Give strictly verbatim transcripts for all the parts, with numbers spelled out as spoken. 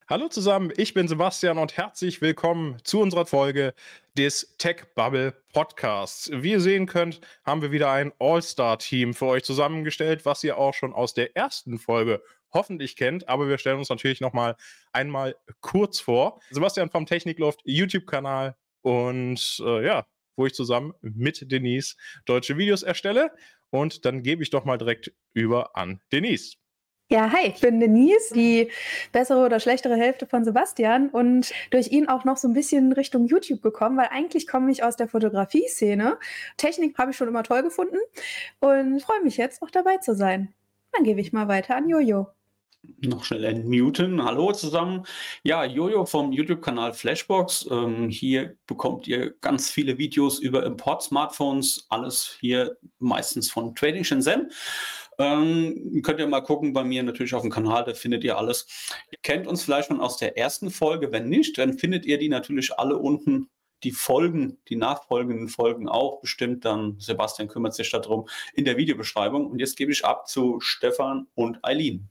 Hallo zusammen, ich bin Sebastian und herzlich willkommen zu unserer Folge des Tech Bubble Podcasts. Wie ihr sehen könnt, haben wir wieder ein All-Star-Team für euch zusammengestellt, was ihr auch schon aus der ersten Folge hoffentlich kennt. Aber wir stellen uns natürlich noch mal einmal kurz vor. Sebastian vom Technikloft YouTube-Kanal und äh, ja, wo ich zusammen mit Denise deutsche Videos erstelle. Und dann gebe ich doch mal direkt über an Denise. Ja, hi, ich bin Denise, die bessere oder schlechtere Hälfte von Sebastian und durch ihn auch noch so ein bisschen Richtung YouTube gekommen, weil eigentlich komme ich aus der Fotografie-Szene. Technik habe ich schon immer toll gefunden und freue mich jetzt noch dabei zu sein. Dann gebe ich mal weiter an Jojo. Noch schnell entmuten. Hallo zusammen. Ja, Jojo vom YouTube-Kanal Flashbox. Ähm, hier bekommt ihr ganz viele Videos über Import-Smartphones. Alles hier meistens von Trading Shenzhen. Ähm, könnt ihr mal gucken bei mir natürlich auf dem Kanal, da findet ihr alles. Ihr kennt uns vielleicht schon aus der ersten Folge. Wenn nicht, dann findet ihr die natürlich alle unten. Die Folgen, die nachfolgenden Folgen auch bestimmt. Dann Sebastian kümmert sich darum in der Videobeschreibung. Und jetzt gebe ich ab zu Stefan und Eileen.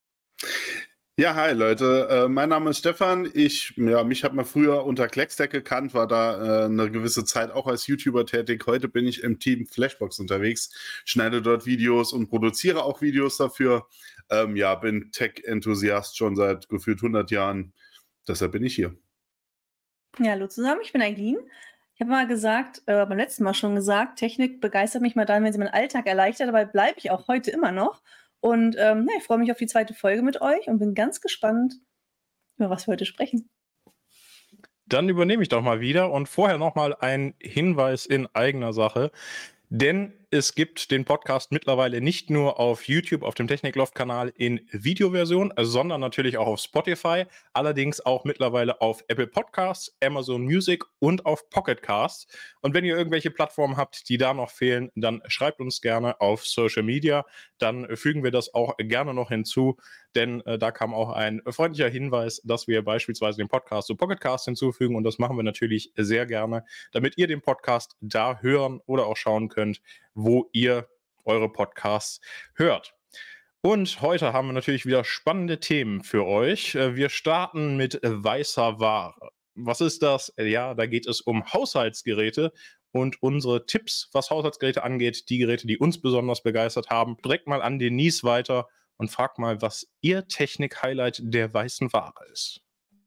Ja, hi Leute, äh, mein Name ist Stefan. Ich, ja, mich hat man früher unter Kleckstack gekannt, war da äh, eine gewisse Zeit auch als YouTuber tätig. Heute bin ich im Team Flashbox unterwegs, schneide dort Videos und produziere auch Videos dafür. Ähm, ja, bin Tech-Enthusiast schon seit gefühlt hundert Jahren. Deshalb bin ich hier. Ja, hallo zusammen, ich bin Eileen. Ich habe mal gesagt, äh, beim letzten Mal schon gesagt, Technik begeistert mich mal dann, wenn sie meinen Alltag erleichtert. Dabei bleibe ich auch heute immer noch. Und ähm, ja, ich freue mich auf die zweite Folge mit euch und bin ganz gespannt, über was wir heute sprechen. Dann übernehme ich doch mal wieder und vorher noch mal ein Hinweis in eigener Sache. Denn es gibt den Podcast mittlerweile nicht nur auf YouTube, auf dem Technikloft-Kanal in Videoversion, sondern natürlich auch auf Spotify, allerdings auch mittlerweile auf Apple Podcasts, Amazon Music und auf Pocket Casts. Und wenn ihr irgendwelche Plattformen habt, die da noch fehlen, dann schreibt uns gerne auf Social Media. Dann fügen wir das auch gerne noch hinzu, denn äh, da kam auch ein freundlicher Hinweis, dass wir beispielsweise den Podcast zu Pocket Casts hinzufügen und das machen wir natürlich sehr gerne, damit ihr den Podcast da hören oder auch schauen könnt, wo ihr eure Podcasts hört. Und heute haben wir natürlich wieder spannende Themen für euch. Wir starten mit weißer Ware. Was ist das? Ja, da geht es um Haushaltsgeräte und unsere Tipps, was Haushaltsgeräte angeht, die Geräte, die uns besonders begeistert haben. Direkt mal an Denise weiter und frag mal, was ihr Technik-Highlight der weißen Ware ist.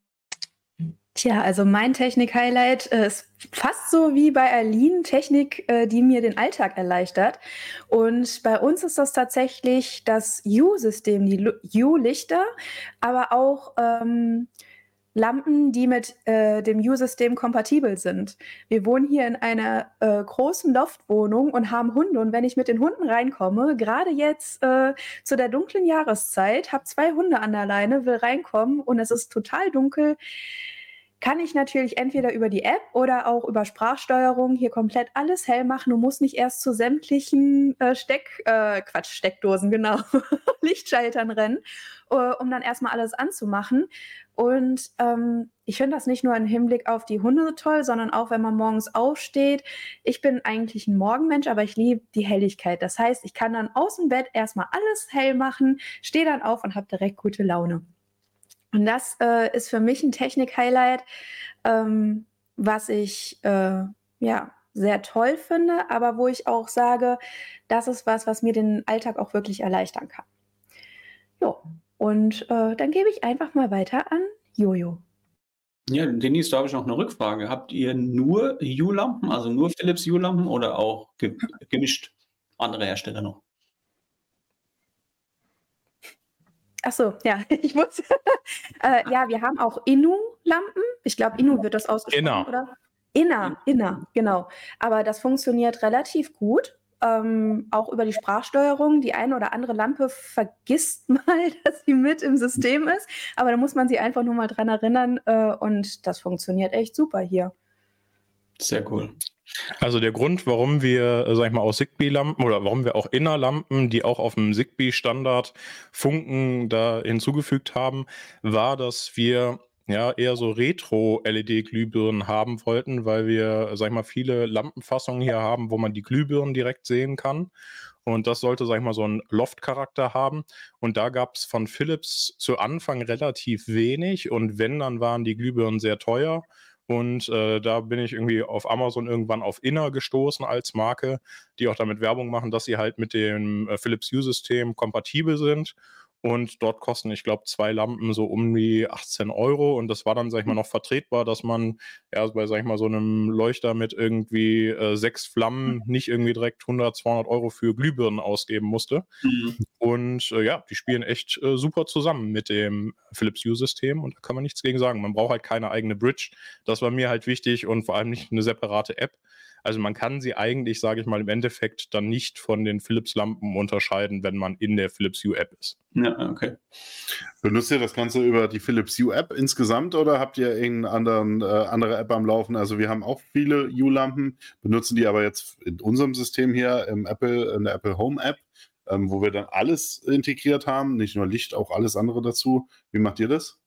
Tja, also mein Technik-Highlight äh, ist fast so wie bei Eileen Technik, äh, die mir den Alltag erleichtert. Und bei uns ist das tatsächlich das U-System, die U-Lichter, aber auch ähm, Lampen, die mit äh, dem U-System kompatibel sind. Wir wohnen hier in einer äh, großen Loftwohnung und haben Hunde. Und wenn ich mit den Hunden reinkomme, gerade jetzt äh, zu der dunklen Jahreszeit, habe zwei Hunde an der Leine, will reinkommen und es ist total dunkel, kann ich natürlich entweder über die App oder auch über Sprachsteuerung hier komplett alles hell machen und muss nicht erst zu sämtlichen äh, Steck, äh, Quatsch, Steckdosen, genau, Lichtschaltern rennen, äh, um dann erstmal alles anzumachen. Und ähm, ich finde das nicht nur im Hinblick auf die Hunde so toll, sondern auch, wenn man morgens aufsteht. Ich bin eigentlich ein Morgenmensch, aber ich liebe die Helligkeit. Das heißt, ich kann dann aus dem Bett erstmal alles hell machen, stehe dann auf und habe direkt gute Laune. Und das äh, ist für mich ein Technik-Highlight, ähm, was ich äh, ja, sehr toll finde, aber wo ich auch sage, das ist was, was mir den Alltag auch wirklich erleichtern kann. Jo, und äh, dann gebe ich einfach mal weiter an Jojo. Ja, Denise, da habe ich noch eine Rückfrage. Habt ihr nur U-Lampen, also nur Philips U-Lampen oder auch ge gemischt andere Hersteller noch? Ach so, ja, ich muss. äh, ja, wir haben auch Innu-Lampen. Ich glaube, Innu wird das ausgesprochen, Inna. oder? Inna, Inna, genau. Aber das funktioniert relativ gut. Ähm, auch über die Sprachsteuerung. Die eine oder andere Lampe vergisst mal, dass sie mit im System ist. Aber da muss man sie einfach nur mal dran erinnern. Äh, und das funktioniert echt super hier. Sehr cool. Also der Grund, warum wir, äh, sag ich mal, aus Zigbee-Lampen oder warum wir auch Innerlampen, die auch auf dem Zigbee-Standard funken, da hinzugefügt haben, war, dass wir ja, eher so Retro-L E D-Glühbirnen haben wollten, weil wir, sag ich mal, viele Lampenfassungen hier haben, wo man die Glühbirnen direkt sehen kann. Und das sollte, sag ich mal, so einen Loft-Charakter haben. Und da gab es von Philips zu Anfang relativ wenig. Und wenn, dann waren die Glühbirnen sehr teuer. Und äh, da bin ich irgendwie auf Amazon irgendwann auf Inner gestoßen als Marke, die auch damit Werbung machen, dass sie halt mit dem äh, Philips Hue-System kompatibel sind. Und dort kosten, ich glaube, zwei Lampen so um die achtzehn Euro. Und das war dann, sag ich mal, noch vertretbar, dass man ja bei, sag ich mal, so einem Leuchter mit irgendwie äh, sechs Flammen nicht irgendwie direkt hundert, zweihundert Euro für Glühbirnen ausgeben musste. Mhm. Und äh, ja, die spielen echt äh, super zusammen mit dem Philips Hue-System und da kann man nichts gegen sagen. Man braucht halt keine eigene Bridge. Das war mir halt wichtig und vor allem nicht eine separate App. Also man kann sie eigentlich, sage ich mal, im Endeffekt dann nicht von den Philips-Lampen unterscheiden, wenn man in der Philips Hue-App ist. Ja, okay. Benutzt ihr das Ganze über die Philips Hue-App insgesamt oder habt ihr irgendeine anderen, äh, andere App am Laufen? Also wir haben auch viele Hue-Lampen, benutzen die aber jetzt in unserem System hier im Apple, in der Apple Home App, ähm, wo wir dann alles integriert haben, nicht nur Licht, auch alles andere dazu. Wie macht ihr das?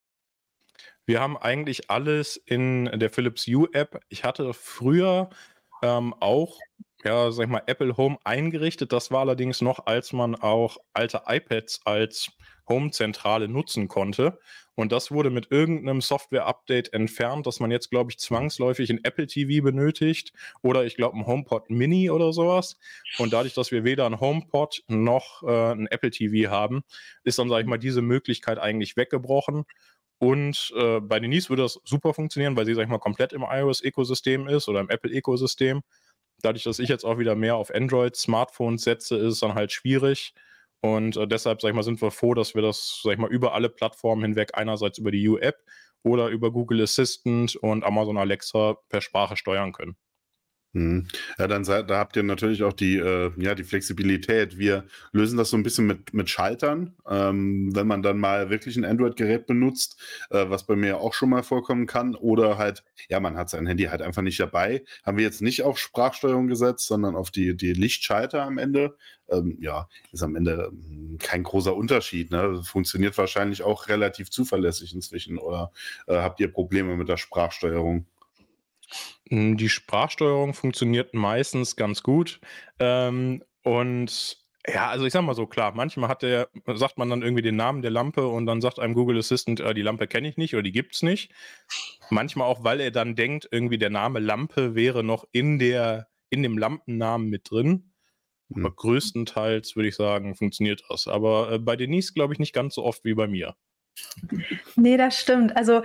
Wir haben eigentlich alles in der Philips Hue-App. Ich hatte früher ähm, auch, ja, sag ich mal, Apple Home eingerichtet. Das war allerdings noch, als man auch alte iPads als Home-Zentrale nutzen konnte. Und das wurde mit irgendeinem Software-Update entfernt, dass man jetzt, glaube ich, zwangsläufig ein Apple T V benötigt oder ich glaube ein HomePod Mini oder sowas. Und dadurch, dass wir weder ein HomePod noch äh, ein Apple T V haben, ist dann, sage ich mal, diese Möglichkeit eigentlich weggebrochen. Und äh, bei Denise würde das super funktionieren, weil sie, sag ich mal, komplett im iOS-Ökosystem ist oder im Apple-Ökosystem. Dadurch, dass ich jetzt auch wieder mehr auf Android-Smartphones setze, ist es dann halt schwierig. Und äh, deshalb, sag ich mal, sind wir froh, dass wir das, sag ich mal, über alle Plattformen hinweg einerseits über die Hue-App oder über Google Assistant und Amazon Alexa per Sprache steuern können. Hm. Ja, dann seid, da habt ihr natürlich auch die, äh, ja, die Flexibilität. Wir lösen das so ein bisschen mit, mit Schaltern. Ähm, wenn man dann mal wirklich ein Android-Gerät benutzt, äh, was bei mir auch schon mal vorkommen kann, oder halt, ja, man hat sein Handy halt einfach nicht dabei, haben wir jetzt nicht auf Sprachsteuerung gesetzt, sondern auf die, die Lichtschalter am Ende. Ähm, ja, ist am Ende ähm, kein großer Unterschied. Ne? Funktioniert wahrscheinlich auch relativ zuverlässig inzwischen. Oder äh, habt ihr Probleme mit der Sprachsteuerung? Die Sprachsteuerung funktioniert meistens ganz gut. Ähm, und ja, also ich sag mal so, klar, manchmal hat der, sagt man dann irgendwie den Namen der Lampe und dann sagt einem Google Assistant, äh, die Lampe kenne ich nicht oder die gibt's nicht. Manchmal auch, weil er dann denkt, irgendwie der Name Lampe wäre noch in der, in dem Lampennamen mit drin. Aber Hm. größtenteils würde ich sagen, funktioniert das. Aber äh, bei Denise glaube ich nicht ganz so oft wie bei mir. Nee, das stimmt. Also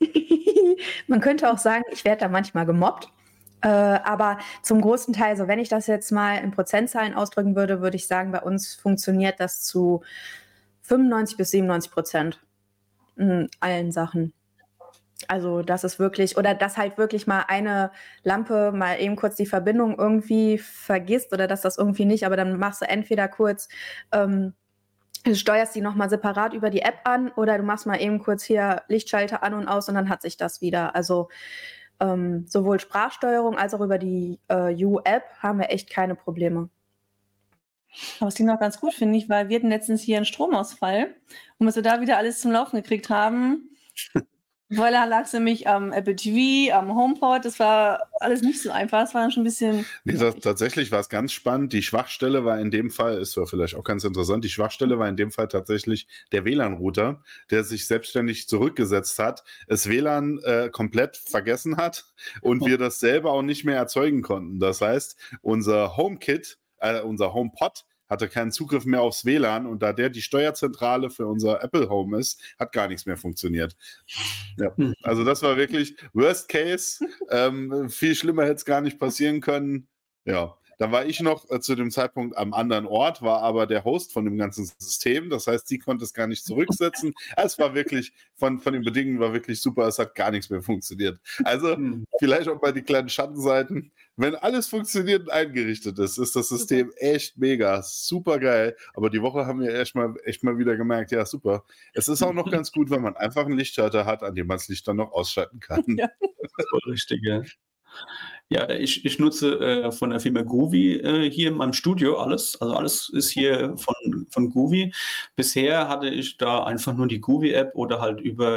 man könnte auch sagen, ich werde da manchmal gemobbt. Äh, aber zum großen Teil, so wenn ich das jetzt mal in Prozentzahlen ausdrücken würde, würde ich sagen, bei uns funktioniert das zu fünfundneunzig bis siebenundneunzig Prozent in allen Sachen. Also das ist wirklich, oder dass halt wirklich mal eine Lampe mal eben kurz die Verbindung irgendwie vergisst oder dass das irgendwie nicht, aber dann machst du entweder kurz, ähm, du steuerst die nochmal separat über die App an oder du machst mal eben kurz hier Lichtschalter an und aus und dann hat sich das wieder. Also ähm, sowohl Sprachsteuerung als auch über die äh, Hue-App haben wir echt keine Probleme. Aber es klingt auch ganz gut, finde ich, weil wir hatten letztens hier einen Stromausfall und was wir da wieder alles zum Laufen gekriegt haben, weil da lag es nämlich am Apple T V, am HomePod, das war alles nicht so einfach, es war dann schon ein bisschen... Nee, das, tatsächlich war es ganz spannend. Die Schwachstelle war in dem Fall, ist zwar vielleicht auch ganz interessant, die Schwachstelle war in dem Fall tatsächlich der W L A N-Router, der sich selbstständig zurückgesetzt hat, das W L A N äh, komplett vergessen hat und wir das selber auch nicht mehr erzeugen konnten. Das heißt, unser HomeKit, äh, unser HomePod hatte keinen Zugriff mehr aufs W L A N und da der die Steuerzentrale für unser Apple Home ist, hat gar nichts mehr funktioniert. Ja, also das war wirklich Worst Case. Ähm, viel schlimmer hätte es gar nicht passieren können. Ja, dann war ich noch äh, zu dem Zeitpunkt am anderen Ort, war aber der Host von dem ganzen System. Das heißt, sie konnte es gar nicht zurücksetzen. Es war wirklich, von, von den Bedingungen war wirklich super. Es hat gar nichts mehr funktioniert. Also vielleicht auch bei den kleinen Schattenseiten. Wenn alles funktioniert und eingerichtet ist, ist das System echt mega, super geil. Aber die Woche haben wir echt mal, echt mal wieder gemerkt, ja super. Es ist auch noch ganz gut, wenn man einfach einen Lichtschalter hat, an dem man das Licht dann noch ausschalten kann. Ja. Voll richtig, ja. Ja, ich, ich nutze äh, von der Firma Groovy äh, hier in meinem Studio alles. Also alles ist hier von, von Groovy. Bisher hatte ich da einfach nur die Groovy-App oder halt über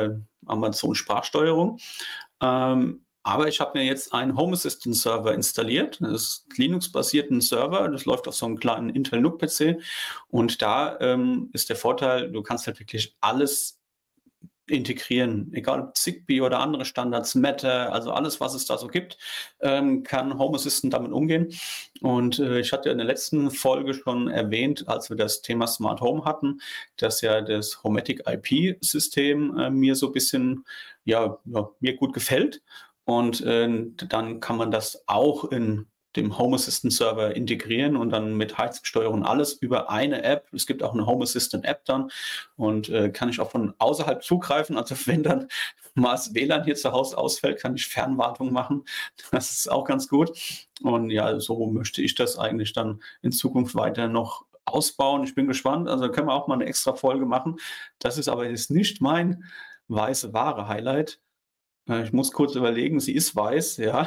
Amazon-Sprachsteuerung. Ähm, aber ich habe mir jetzt einen Home Assistant Server installiert. Das ist ein Linux-basierten Server. Das läuft auf so einem kleinen Intel N U C P C. Und da ähm, ist der Vorteil, du kannst halt wirklich alles integrieren, egal ob Zigbee oder andere Standards, Matter, also alles, was es da so gibt, ähm, kann Home Assistant damit umgehen. Und äh, ich hatte in der letzten Folge schon erwähnt, als wir das Thema Smart Home hatten, dass ja das Homematic I P-System äh, mir so ein bisschen, ja, ja, mir gut gefällt. Und äh, dann kann man das auch in dem Home Assistant Server integrieren und dann mit Heizungssteuerung alles über eine App. Es gibt auch eine Home Assistant App dann und äh, kann ich auch von außerhalb zugreifen. Also wenn dann mal das W L A N hier zu Hause ausfällt, kann ich Fernwartung machen. Das ist auch ganz gut. Und ja, so möchte ich das eigentlich dann in Zukunft weiter noch ausbauen. Ich bin gespannt. Also können wir auch mal eine extra Folge machen. Das ist aber jetzt nicht mein weiße Ware Highlight. Ich muss kurz überlegen, sie ist weiß, ja.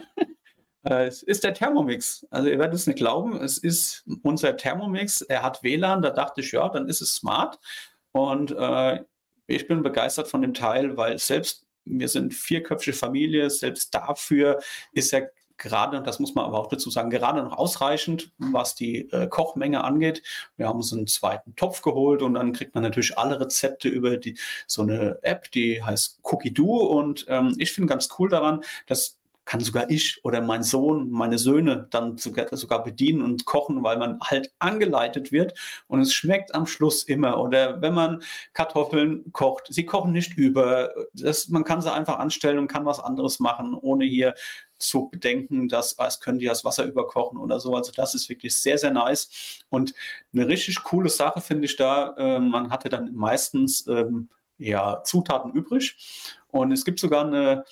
Es ist der Thermomix. Also ihr werdet es nicht glauben, es ist unser Thermomix. Er hat W L A N, da dachte ich, ja, dann ist es smart. Und äh, ich bin begeistert von dem Teil, weil selbst, wir sind vierköpfige Familie, selbst dafür ist er gerade, das muss man aber auch dazu sagen, gerade noch ausreichend, was die äh, Kochmenge angeht. Wir haben uns einen zweiten Topf geholt und dann kriegt man natürlich alle Rezepte über die, so eine App, die heißt Cookie Do. Und ähm, ich finde ganz cool daran, dass kann sogar ich oder mein Sohn, meine Söhne dann sogar, sogar bedienen und kochen, weil man halt angeleitet wird und es schmeckt am Schluss immer. Oder wenn man Kartoffeln kocht, sie kochen nicht über. Das, man kann sie einfach anstellen und kann was anderes machen, ohne hier zu bedenken, dass es können die das Wasser überkochen oder so. Also das ist wirklich sehr, sehr nice. Und eine richtig coole Sache finde ich da, äh, man hatte dann meistens ähm, ja, Zutaten übrig und es gibt sogar eine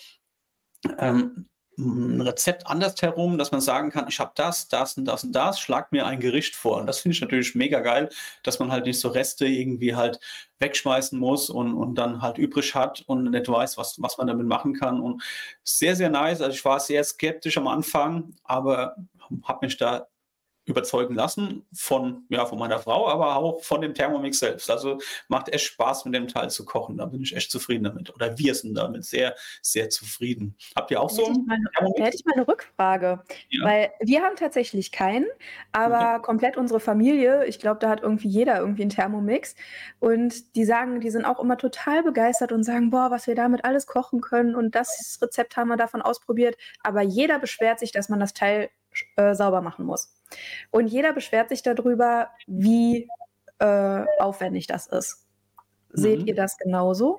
ähm, ein Rezept andersherum, dass man sagen kann, ich habe das, das und das und das, schlag mir ein Gericht vor. Und das finde ich natürlich mega geil, dass man halt nicht so Reste irgendwie halt wegschmeißen muss und, und dann halt übrig hat und nicht weiß, was, was man damit machen kann. Und sehr, sehr nice. Also ich war sehr skeptisch am Anfang, aber habe mich da überzeugen lassen von, ja, von meiner Frau, aber auch von dem Thermomix selbst. Also macht echt Spaß, mit dem Teil zu kochen. Da bin ich echt zufrieden damit. Oder wir sind damit sehr, sehr zufrieden. Habt ihr auch so einen Thermomix? Da hätte ich mal eine Rückfrage. Ja. Weil wir haben tatsächlich keinen, aber okay. komplett unsere Familie, ich glaube, da hat irgendwie jeder irgendwie einen Thermomix. Und die sagen, die sind auch immer total begeistert und sagen, boah, was wir damit alles kochen können. Und das Rezept haben wir davon ausprobiert. Aber jeder beschwert sich, dass man das Teil äh, sauber machen muss. Und jeder beschwert sich darüber, wie äh, aufwendig das ist. Seht mhm. ihr das genauso?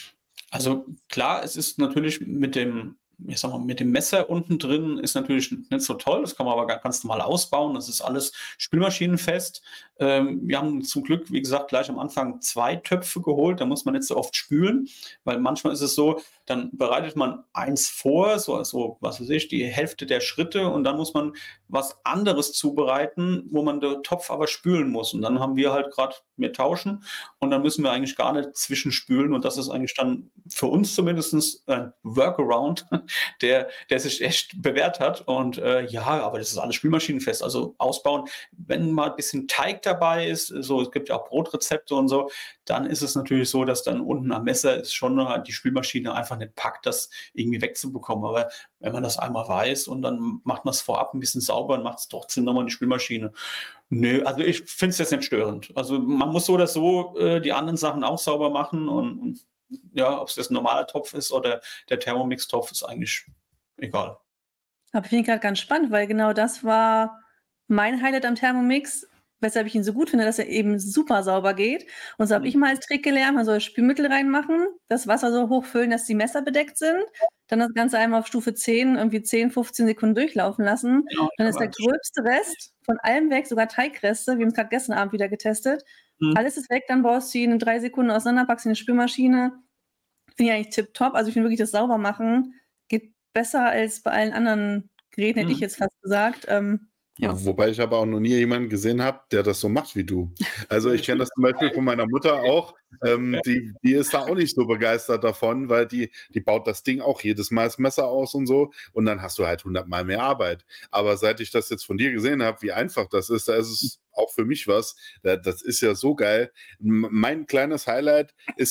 Also klar, es ist natürlich mit dem, ich sag mal, mit dem Messer unten drin ist natürlich nicht so toll. Das kann man aber ganz normal ausbauen. Das ist alles spülmaschinenfest. Ähm, wir haben zum Glück, wie gesagt, gleich am Anfang zwei Töpfe geholt. Da muss man nicht so oft spülen, weil manchmal ist es so, dann bereitet man eins vor, so, so was weiß ich, die Hälfte der Schritte und dann muss man was anderes zubereiten, wo man den Topf aber spülen muss. Und dann haben wir halt gerade, wir tauschen und dann müssen wir eigentlich gar nicht zwischenspülen und das ist eigentlich dann für uns zumindest ein Workaround, der, der sich echt bewährt hat. Und äh, ja, aber das ist alles spülmaschinenfest. Also ausbauen, wenn mal ein bisschen Teig dabei ist, so es gibt ja auch Brotrezepte und so, dann ist es natürlich so, dass dann unten am Messer ist schon die Spülmaschine einfach nicht packt, das irgendwie wegzubekommen. Aber wenn man das einmal weiß und dann macht man es vorab ein bisschen sauber und macht es trotzdem nochmal in die Spülmaschine. Nö, also ich finde es jetzt nicht störend. Also man muss so oder so äh, die anderen Sachen auch sauber machen und, und ja, ob es das ein normaler Topf ist oder der Thermomix-Topf, ist eigentlich egal. Aber ich finde gerade ganz spannend, weil genau das war mein Highlight am Thermomix, weshalb ich ihn so gut finde, dass er eben super sauber geht. Und so habe ich mal als Trick gelernt, man soll Spülmittel reinmachen, das Wasser so hochfüllen, dass die Messer bedeckt sind, dann das Ganze einmal auf Stufe zehn, irgendwie zehn, fünfzehn Sekunden durchlaufen lassen. Genau, dann ist der gröbste Rest von allem weg, sogar Teigreste, wir haben es gerade gestern Abend wieder getestet. Mhm. Alles ist weg, dann baust du ihn in drei Sekunden auseinander, packst ihn in die Spülmaschine. Finde ich eigentlich tipptopp. Also ich finde wirklich, das Saubermachen geht besser als bei allen anderen Geräten, mhm. hätte ich jetzt fast gesagt. Ähm, Ja. Wobei ich aber auch noch nie jemanden gesehen habe, der das so macht wie du. Also ich kenne das zum Beispiel von meiner Mutter auch. Ähm, die, die ist da auch nicht so begeistert davon, weil die, die baut das Ding auch jedes Mal das Messer aus und so und dann hast du halt hundertmal mehr Arbeit. Aber seit ich das jetzt von dir gesehen habe, wie einfach das ist, da ist es auch für mich was. Das ist ja so geil. Mein kleines Highlight ist jetzt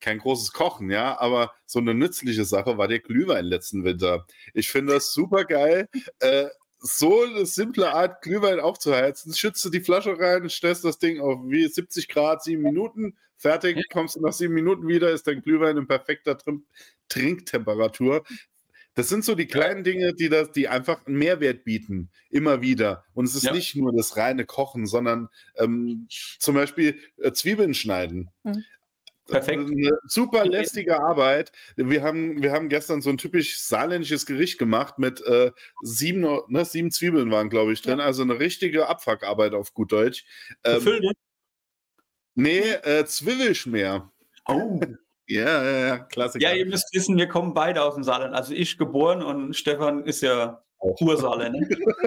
kein großes Kochen, ja, aber so eine nützliche Sache war der Glühwein letzten Winter. Ich finde das super geil. Äh, so eine simple Art, Glühwein aufzuheizen. Schützt du die Flasche rein, stellst das Ding auf wie siebzig Grad, sieben Minuten, fertig, kommst du nach sieben Minuten wieder, ist dein Glühwein in perfekter Trim- Trinktemperatur. Das sind so die kleinen Dinge, die, das, die einfach einen Mehrwert bieten, immer wieder. Und es ist Ja. nicht nur das reine Kochen, sondern ähm, zum Beispiel äh, Zwiebeln schneiden. Mhm. Perfekt. Eine super lästige Arbeit. Wir haben, wir haben gestern so ein typisch saarländisches Gericht gemacht mit äh, sieben, ne, sieben Zwiebeln waren, glaube ich, drin. Ja. Also eine richtige Abfuckarbeit auf gut Deutsch. Ähm, Gefüllt? nee, äh, Zwiebelschmäher. Oh. Ja, ja, ja, Klassiker. Ja, ihr müsst wissen, wir kommen beide aus dem Saarland. Also ich geboren und Stefan ist ja Ursaarländer.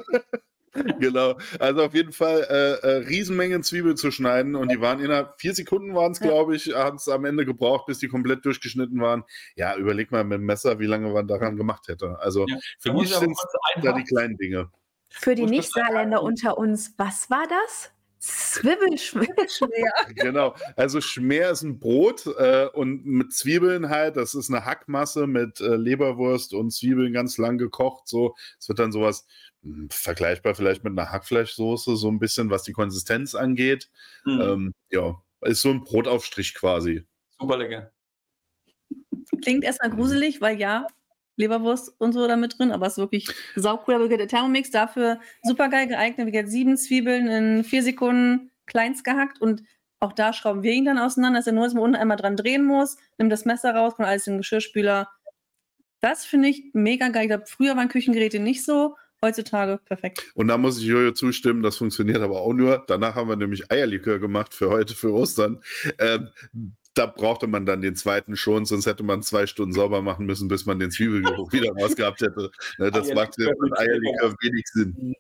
Genau, also auf jeden Fall äh, äh, Riesenmengen Zwiebeln zu schneiden und die waren innerhalb vier Sekunden waren es, Ja. glaube ich, haben es am Ende gebraucht, bis die komplett durchgeschnitten waren. Ja, überleg mal mit dem Messer, wie lange man daran gemacht hätte. Also Ja. für Da muss mich ich aber sind kurz da die einhaken. kleinen Dinge. Für die Muss ich Nicht-Saarländer sagen. unter uns, was war das? Zwiebelschmier. Schwer. Genau, also Schmäher ist ein Brot äh, und mit Zwiebeln halt, das ist eine Hackmasse mit äh, Leberwurst und Zwiebeln ganz lang gekocht. So, es wird dann sowas mh, vergleichbar vielleicht mit einer Hackfleischsoße, so ein bisschen, was die Konsistenz angeht. Mhm. Ähm, ja, ist so ein Brotaufstrich quasi. Super lecker. Klingt erstmal gruselig, weil ja, Leberwurst und so da mit drin, aber es ist wirklich saucool. Aber der Thermomix dafür super geil geeignet. Wir haben sieben Zwiebeln in vier Sekunden kleinst gehackt und auch da schrauben wir ihn dann auseinander, dass er nur, dass man unten einmal dran drehen muss, nimmt das Messer raus, kommt alles in den Geschirrspüler. Das finde ich mega geil. Ich glaube, früher waren Küchengeräte nicht so, heutzutage perfekt. Und da muss ich Jojo zustimmen, das funktioniert aber auch nur. Danach haben wir nämlich Eierlikör gemacht für heute, für Ostern. Ähm, da brauchte man dann den zweiten schon, sonst hätte man zwei Stunden sauber machen müssen, bis man den Zwiebelgeruch wieder rausgehabt hätte. Ne, das Eierlikör macht jetzt mit mit Eierlikör wenig Sinn.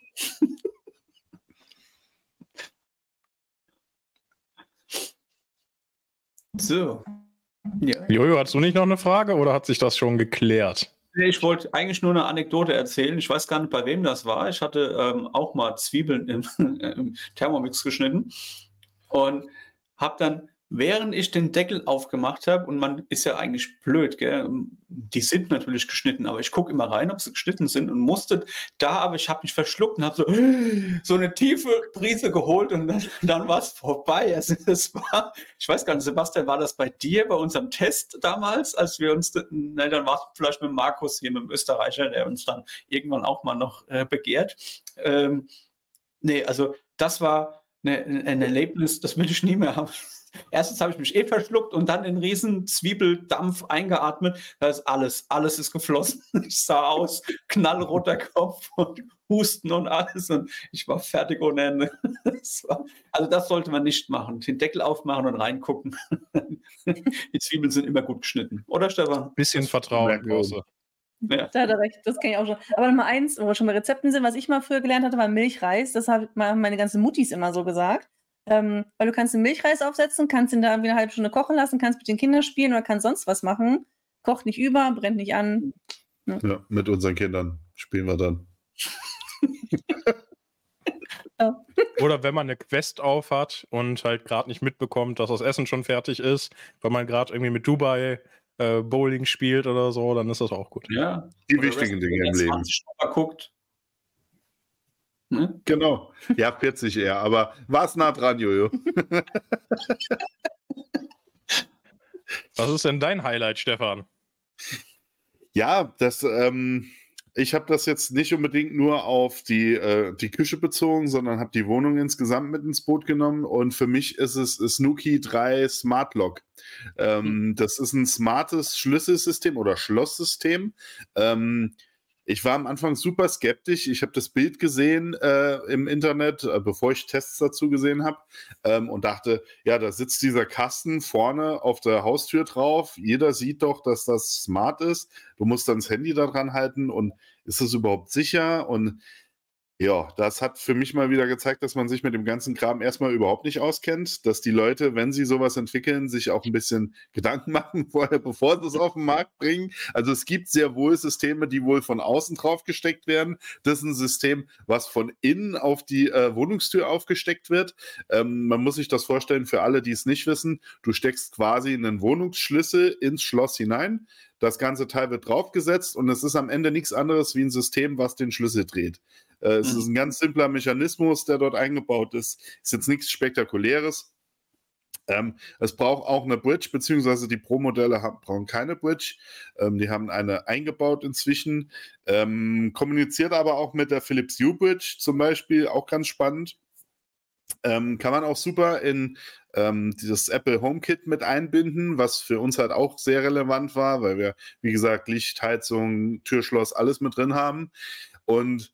So. Ja. Jojo, hast du nicht noch eine Frage oder hat sich das schon geklärt? Nee, ich wollte eigentlich nur eine Anekdote erzählen. Ich weiß gar nicht, bei wem das war. Ich hatte ähm, auch mal Zwiebeln im, im Thermomix geschnitten und habe dann, während ich den Deckel aufgemacht habe, und man ist ja eigentlich blöd, gell? Die sind natürlich geschnitten, aber ich gucke immer rein, ob sie geschnitten sind und musste da, aber ich habe mich verschluckt und habe so, so eine tiefe Prise geholt und dann, dann war es vorbei. Also das war, ich weiß gar nicht, Sebastian, war das bei dir, bei unserem Test damals, als wir uns, ne, dann war es vielleicht mit Markus hier, mit dem Österreicher, der uns dann irgendwann auch mal noch äh, begehrt. Ähm, nee, also das war eine, ein Erlebnis, das will ich nie mehr haben. Erstens habe ich mich eh verschluckt und dann den riesen Zwiebeldampf eingeatmet. Da ist alles, alles ist geflossen. Ich sah aus, knallroter Kopf und Husten und alles. Und ich war fertig ohne Ende. Das war, also das sollte man nicht machen. Den Deckel aufmachen und reingucken. Die Zwiebeln sind immer gut geschnitten. Oder, Stefan? Bisschen Vertrauen, Klasse. Ja. Da hat er recht, das kenne ich auch schon. Aber Nummer eins, wo wir schon bei Rezepten sind, was ich mal früher gelernt hatte, war Milchreis. Das haben meine ganzen Muttis immer so gesagt. Ähm, weil du kannst den Milchreis aufsetzen, kannst ihn da irgendwie eine halbe Stunde kochen lassen, kannst mit den Kindern spielen oder kannst sonst was machen. Kocht nicht über, brennt nicht an. Ja, mit unseren Kindern spielen wir dann. Ja. Oder wenn man eine Quest auf hat und halt gerade nicht mitbekommt, dass das Essen schon fertig ist, weil man gerade irgendwie mit Dubai äh, Bowling spielt oder so, dann ist das auch gut. Ja. Die Oder wichtigen Rest- Dinge im Leben. zwanzig Mal guckt. Ne? Genau. Ja, vierzig eher, aber war es nah dran, Jojo. Was ist denn dein Highlight, Stefan? Ja, das, ähm, ich habe das jetzt nicht unbedingt nur auf die, äh, die Küche bezogen, sondern habe die Wohnung insgesamt mit ins Boot genommen. Und für mich ist es Snooki drei Smart Lock. Ähm, mhm. Das ist ein smartes Schlüsselsystem oder Schlosssystem. Ähm, Ich war am Anfang super skeptisch. Ich habe das Bild gesehen äh, im Internet, äh, bevor ich Tests dazu gesehen habe, ähm, und dachte, ja, da sitzt dieser Kasten vorne auf der Haustür drauf. Jeder sieht doch, dass das smart ist. Du musst dann das Handy da dran halten und ist das überhaupt sicher? Und Ja, das hat für mich mal wieder gezeigt, dass man sich mit dem ganzen Kram erstmal überhaupt nicht auskennt, dass die Leute, wenn sie sowas entwickeln, sich auch ein bisschen Gedanken machen vorher, bevor sie es auf den Markt bringen. Also es gibt sehr wohl Systeme, die wohl von außen drauf gesteckt werden. Das ist ein System, was von innen auf die äh, Wohnungstür aufgesteckt wird. Ähm, man muss sich das vorstellen, für alle, die es nicht wissen, du steckst quasi einen Wohnungsschlüssel ins Schloss hinein. Das ganze Teil wird draufgesetzt und es ist am Ende nichts anderes wie ein System, was den Schlüssel dreht. Äh, es mhm. ist ein ganz simpler Mechanismus, der dort eingebaut ist. Ist jetzt nichts Spektakuläres. Ähm, es braucht auch eine Bridge, beziehungsweise die Pro-Modelle haben, brauchen keine Bridge. Ähm, die haben eine eingebaut inzwischen. Ähm, kommuniziert aber auch mit der Philips Hue Bridge zum Beispiel, auch ganz spannend. Ähm, kann man auch super in ähm, dieses Apple HomeKit mit einbinden, was für uns halt auch sehr relevant war, weil wir, wie gesagt, Licht, Heizung, Türschloss, alles mit drin haben. Und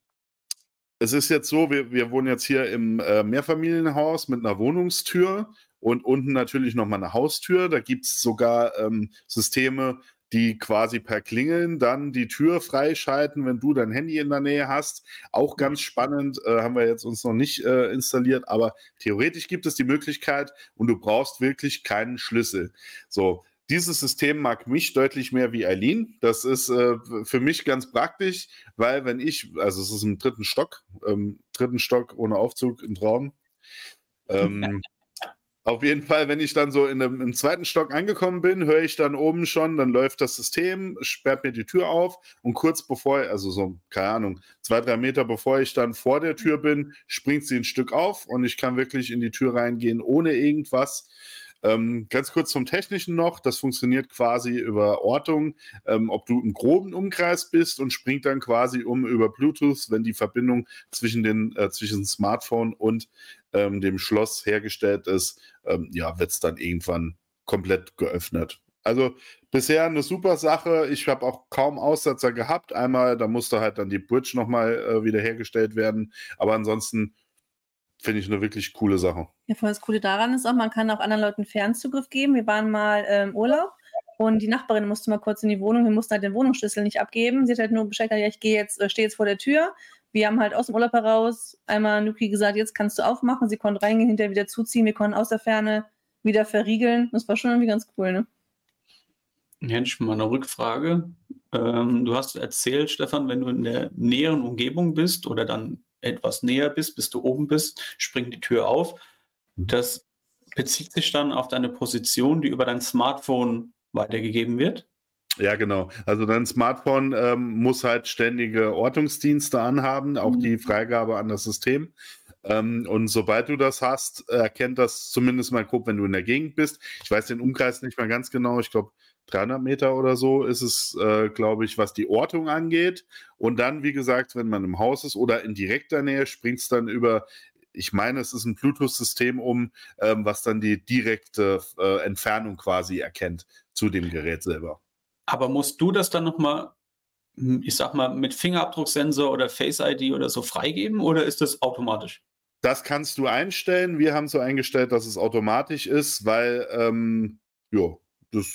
es ist jetzt so, wir, wir wohnen jetzt hier im äh, Mehrfamilienhaus mit einer Wohnungstür und unten natürlich nochmal eine Haustür. Da gibt es sogar ähm, Systeme, die quasi per Klingeln dann die Tür freischalten, wenn du dein Handy in der Nähe hast. Auch ganz spannend, äh, haben wir jetzt uns noch nicht äh, installiert, aber theoretisch gibt es die Möglichkeit und du brauchst wirklich keinen Schlüssel. So, dieses System mag mich deutlich mehr wie Eileen. Das ist äh, für mich ganz praktisch, weil wenn ich, also es ist im dritten Stock, ähm, dritten Stock ohne Aufzug im Traum, ähm, auf jeden Fall, wenn ich dann so in dem, im zweiten Stock angekommen bin, höre ich dann oben schon, dann läuft das System, sperrt mir die Tür auf und kurz bevor, also so, keine Ahnung, zwei, drei Meter bevor ich dann vor der Tür bin, springt sie ein Stück auf und ich kann wirklich in die Tür reingehen ohne irgendwas. Ähm, ganz kurz zum Technischen noch, das funktioniert quasi über Ortung, ähm, ob du im groben Umkreis bist und springt dann quasi um über Bluetooth, wenn die Verbindung zwischen den äh, zwischen Smartphone und ähm, dem Schloss hergestellt ist, ähm, ja, wird es dann irgendwann komplett geöffnet. Also bisher eine super Sache. Ich habe auch kaum Aussetzer gehabt. Einmal, da musste halt dann die Bridge nochmal äh, wieder hergestellt werden, aber ansonsten finde ich eine wirklich coole Sache. Ja, voll das Coole daran ist auch, man kann auch anderen Leuten Fernzugriff geben. Wir waren mal äh, im Urlaub und die Nachbarin musste mal kurz in die Wohnung. Wir mussten halt den Wohnungsschlüssel nicht abgeben. Sie hat halt nur Bescheid gesagt, ja, ich gehe jetzt, äh, stehe jetzt vor der Tür. Wir haben halt aus dem Urlaub heraus einmal Nuki gesagt, jetzt kannst du aufmachen. Sie konnte reingehen, hinterher wieder zuziehen. Wir konnten aus der Ferne wieder verriegeln. Das war schon irgendwie ganz cool, ne? Hätte ich mal eine Rückfrage. Ähm, du hast erzählt, Stefan, wenn du in der näheren Umgebung bist oder dann etwas näher bist, bis du oben bist, springt die Tür auf. Das bezieht sich dann auf deine Position, die über dein Smartphone weitergegeben wird? Ja, genau. Also dein Smartphone ähm, muss halt ständige Ortungsdienste anhaben, auch die Freigabe an das System. Ähm, und sobald du das hast, erkennt das zumindest mal grob, wenn du in der Gegend bist. Ich weiß den Umkreis nicht mehr ganz genau. Ich glaube, dreihundert Meter oder so ist es, äh, glaube ich, was die Ortung angeht. Und dann, wie gesagt, wenn man im Haus ist oder in direkter Nähe, springt es dann über, ich meine, es ist ein Bluetooth-System um, ähm, was dann die direkte äh, Entfernung quasi erkennt zu dem Gerät selber. Aber musst du das dann nochmal, ich sag mal, mit Fingerabdrucksensor oder Face I D oder so freigeben oder ist das automatisch? Das kannst du einstellen. Wir haben so eingestellt, dass es automatisch ist, weil, ähm, ja, das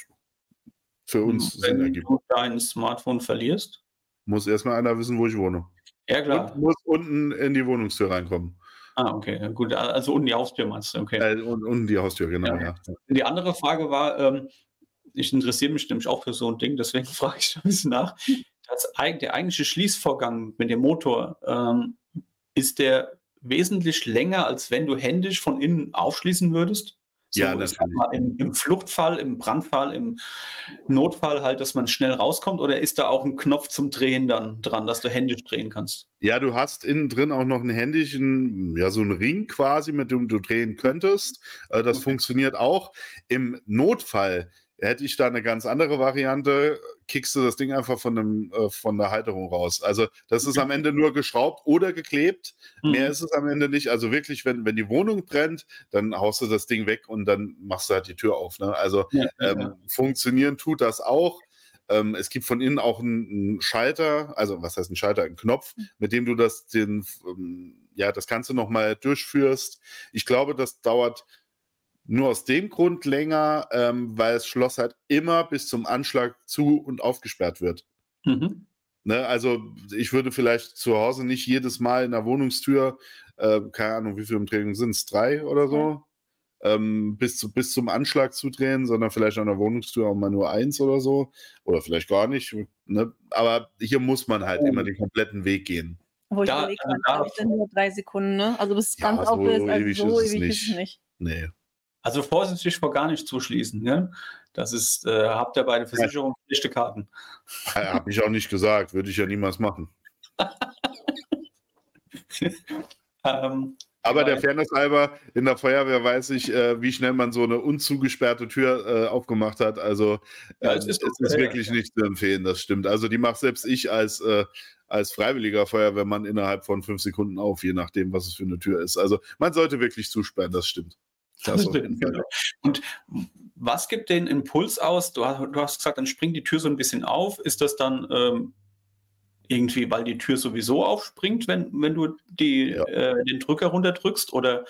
für uns Sinn ergibt. Wenn du dein Smartphone verlierst? Muss erstmal einer wissen, wo ich wohne. Ja, klar. Und muss unten in die Wohnungstür reinkommen. Ah, okay, gut. Also unten die Haustür meinst du, okay. Äh, und, unten die Haustür, genau, ja. ja. Die andere Frage war, ähm, ich interessiere mich nämlich auch für so ein Ding, deswegen frage ich ein bisschen nach. Das, der eigentliche Schließvorgang mit dem Motor, ähm, ist der wesentlich länger, als wenn du händisch von innen aufschließen würdest? So, ja, natürlich. Im, Im Fluchtfall, im Brandfall, im Notfall halt, dass man schnell rauskommt, oder ist da auch ein Knopf zum Drehen dann dran, dass du händisch drehen kannst? Ja, du hast innen drin auch noch einen händischen, ja, so einen Ring quasi, mit dem du drehen könntest. Äh, das okay. funktioniert auch. Im Notfall hätte ich da eine ganz andere Variante, kickst du das Ding einfach von, dem, äh, von der Halterung raus. Also das ist am Ende nur geschraubt oder geklebt. Mhm. Mehr ist es am Ende nicht. Also wirklich, wenn, wenn die Wohnung brennt, dann haust du das Ding weg und dann machst du halt die Tür auf. Ne? Also ja, ähm, ja. funktionieren tut das auch. Ähm, es gibt von innen auch einen, einen Schalter, also was heißt ein Schalter, einen Knopf, mit dem du das, den, ähm, ja, das Ganze nochmal durchführst. Ich glaube, das dauert nur aus dem Grund länger, ähm, weil das Schloss halt immer bis zum Anschlag zu- und aufgesperrt wird. Mhm. Ne, also ich würde vielleicht zu Hause nicht jedes Mal in der Wohnungstür, äh, keine Ahnung, wie viele Umdrehungen sind es, drei oder so, ähm, bis, zu, bis zum Anschlag zudrehen, sondern vielleicht an der Wohnungstür auch mal nur eins oder so. Oder vielleicht gar nicht. Ne? Aber hier muss man halt Oh. immer den kompletten Weg gehen. Wo ich Da- überlege, also dann da- habe ich dann nur drei Sekunden, ne? Also bis es Ja, ganz so auf ist, also ewig so ist es ewig ist es nicht. nicht. Nee. Also vorsichtig vor gar nicht zuschließen. Ne? Das ist, äh, habt ihr bei der Versicherung schlechte Karten. Habe ich auch nicht gesagt, würde ich ja niemals machen. ähm, Aber der weil- Fairness halber, in der Feuerwehr weiß ich, äh, wie schnell man so eine unzugesperrte Tür äh, aufgemacht hat. Also Ja, äh, es es ist ist, so, ja, wirklich ja. nicht zu empfehlen, das stimmt. Also die macht selbst ich als, äh, als freiwilliger Feuerwehrmann innerhalb von fünf Sekunden auf, je nachdem, was es für eine Tür ist. Also man sollte wirklich zusperren, das stimmt. Das auf jeden Fall. Genau. Und was gibt den Impuls aus? Du hast, du hast gesagt, dann springt die Tür so ein bisschen auf. Ist das dann ähm, irgendwie, weil die Tür sowieso aufspringt, wenn, wenn du die, Ja. äh, den Drücker runterdrückst? Oder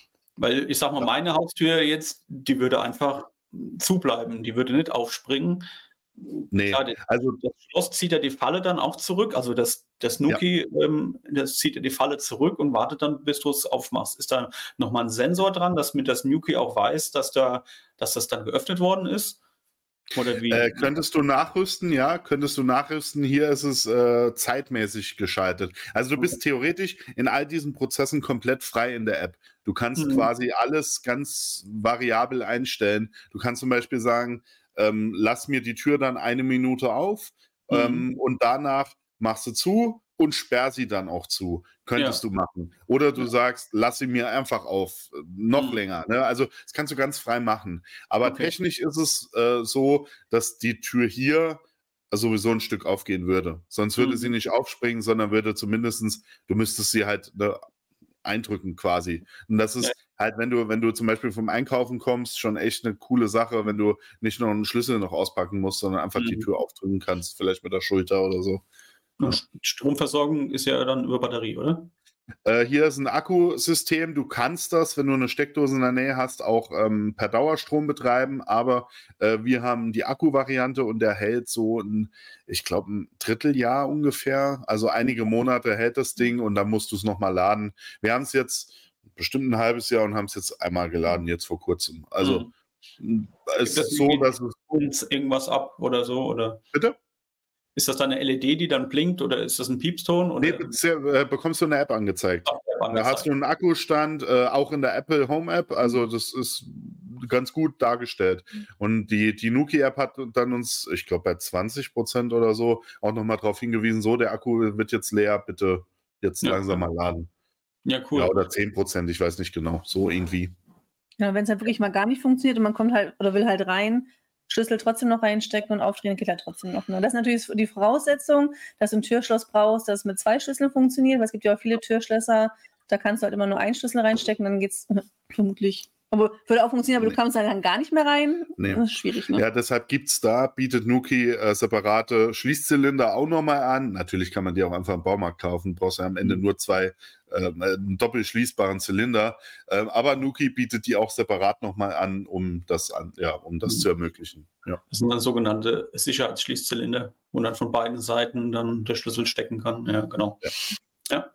weil ich sag mal, Ja. meine Haustür jetzt, die würde einfach zubleiben, die würde nicht aufspringen. Nee, Klar, das, also das Schloss zieht ja die Falle dann auch zurück. Also das, das Nuki, ähm, das zieht ja die Falle zurück und wartet dann, bis du es aufmachst. Ist da nochmal ein Sensor dran, dass mit das Nuki auch weiß, dass, da, dass das dann geöffnet worden ist? Oder wie? Äh, könntest du nachrüsten? Ja, könntest du nachrüsten. Hier ist es äh, zeitmäßig geschaltet. Also du bist theoretisch in all diesen Prozessen komplett frei in der App. Du kannst Mhm. quasi alles ganz variabel einstellen. Du kannst zum Beispiel sagen, ähm, lass mir die Tür dann eine Minute auf Mhm. ähm, und danach machst du zu und sperr sie dann auch zu. Könntest Ja. du machen. Oder du Ja. sagst, lass sie mir einfach auf, äh, noch Mhm. länger. Ne? Also das kannst du ganz frei machen. Aber Okay. technisch ist es äh, so, dass die Tür hier sowieso ein Stück aufgehen würde. Sonst würde Mhm. sie nicht aufspringen, sondern würde zumindestens, du müsstest sie halt ne, eindrücken quasi. Und das ist Ja. halt, wenn du, wenn du zum Beispiel vom Einkaufen kommst, schon echt eine coole Sache, wenn du nicht noch einen Schlüssel noch auspacken musst, sondern einfach die Mhm. Tür aufdrücken kannst, vielleicht mit der Schulter oder so. Und Stromversorgung ist ja dann über Batterie, oder? Äh, hier ist ein Akkusystem. Du kannst das, wenn du eine Steckdose in der Nähe hast, auch ähm, per Dauerstrom betreiben. Aber äh, wir haben die Akku-Variante und der hält so ein, ich glaube, ein Dritteljahr ungefähr. Also einige Monate hält das Ding und dann musst du es nochmal laden. Wir haben es jetzt bestimmt ein halbes Jahr und haben es jetzt einmal geladen, jetzt vor kurzem. Also Mhm. es Gibt das ist so, irgendwie dass es. uns irgendwas ab oder so? Oder Bitte? ist das dann eine L E D, die dann blinkt oder ist das ein Piepston? Oder Nee, bisher, äh, bekommst du eine App angezeigt. Ach, der war Da hast du einen Akkustand, äh, auch in der Apple Home App, also das ist ganz gut dargestellt. Und die, die Nuki-App hat dann uns, ich glaube bei zwanzig Prozent oder so, auch nochmal darauf hingewiesen, so, der Akku wird jetzt leer, bitte jetzt Ja, langsam cool. mal laden. Ja, cool. Ja, oder zehn Prozent, ich weiß nicht genau, so irgendwie. Ja, wenn es halt wirklich mal gar nicht funktioniert und man kommt halt oder will halt rein, Schlüssel trotzdem noch reinstecken und aufdrehen, geht halt trotzdem noch. Ne? Das ist natürlich die Voraussetzung, dass du ein Türschloss brauchst, dass es mit zwei Schlüsseln funktioniert, weil es gibt ja auch viele Türschlösser, da kannst du halt immer nur einen Schlüssel reinstecken, dann geht es vermutlich. Aber würde auch funktionieren, aber Nee. du kommst dann gar nicht mehr rein. Nee. Das ist schwierig, ne? Ja, deshalb gibt es da, bietet Nuki äh, separate Schließzylinder auch nochmal an. Natürlich kann man die auch einfach im Baumarkt kaufen, brauchst ja am Ende nur zwei, äh, einen doppelt schließbaren Zylinder. Äh, aber Nuki bietet die auch separat nochmal an, um das, an, ja, um das Mhm. zu ermöglichen. Ja. Das sind dann sogenannte Sicherheitsschließzylinder, wo dann von beiden Seiten dann der Schlüssel stecken kann. Ja, genau. Ja. Ja.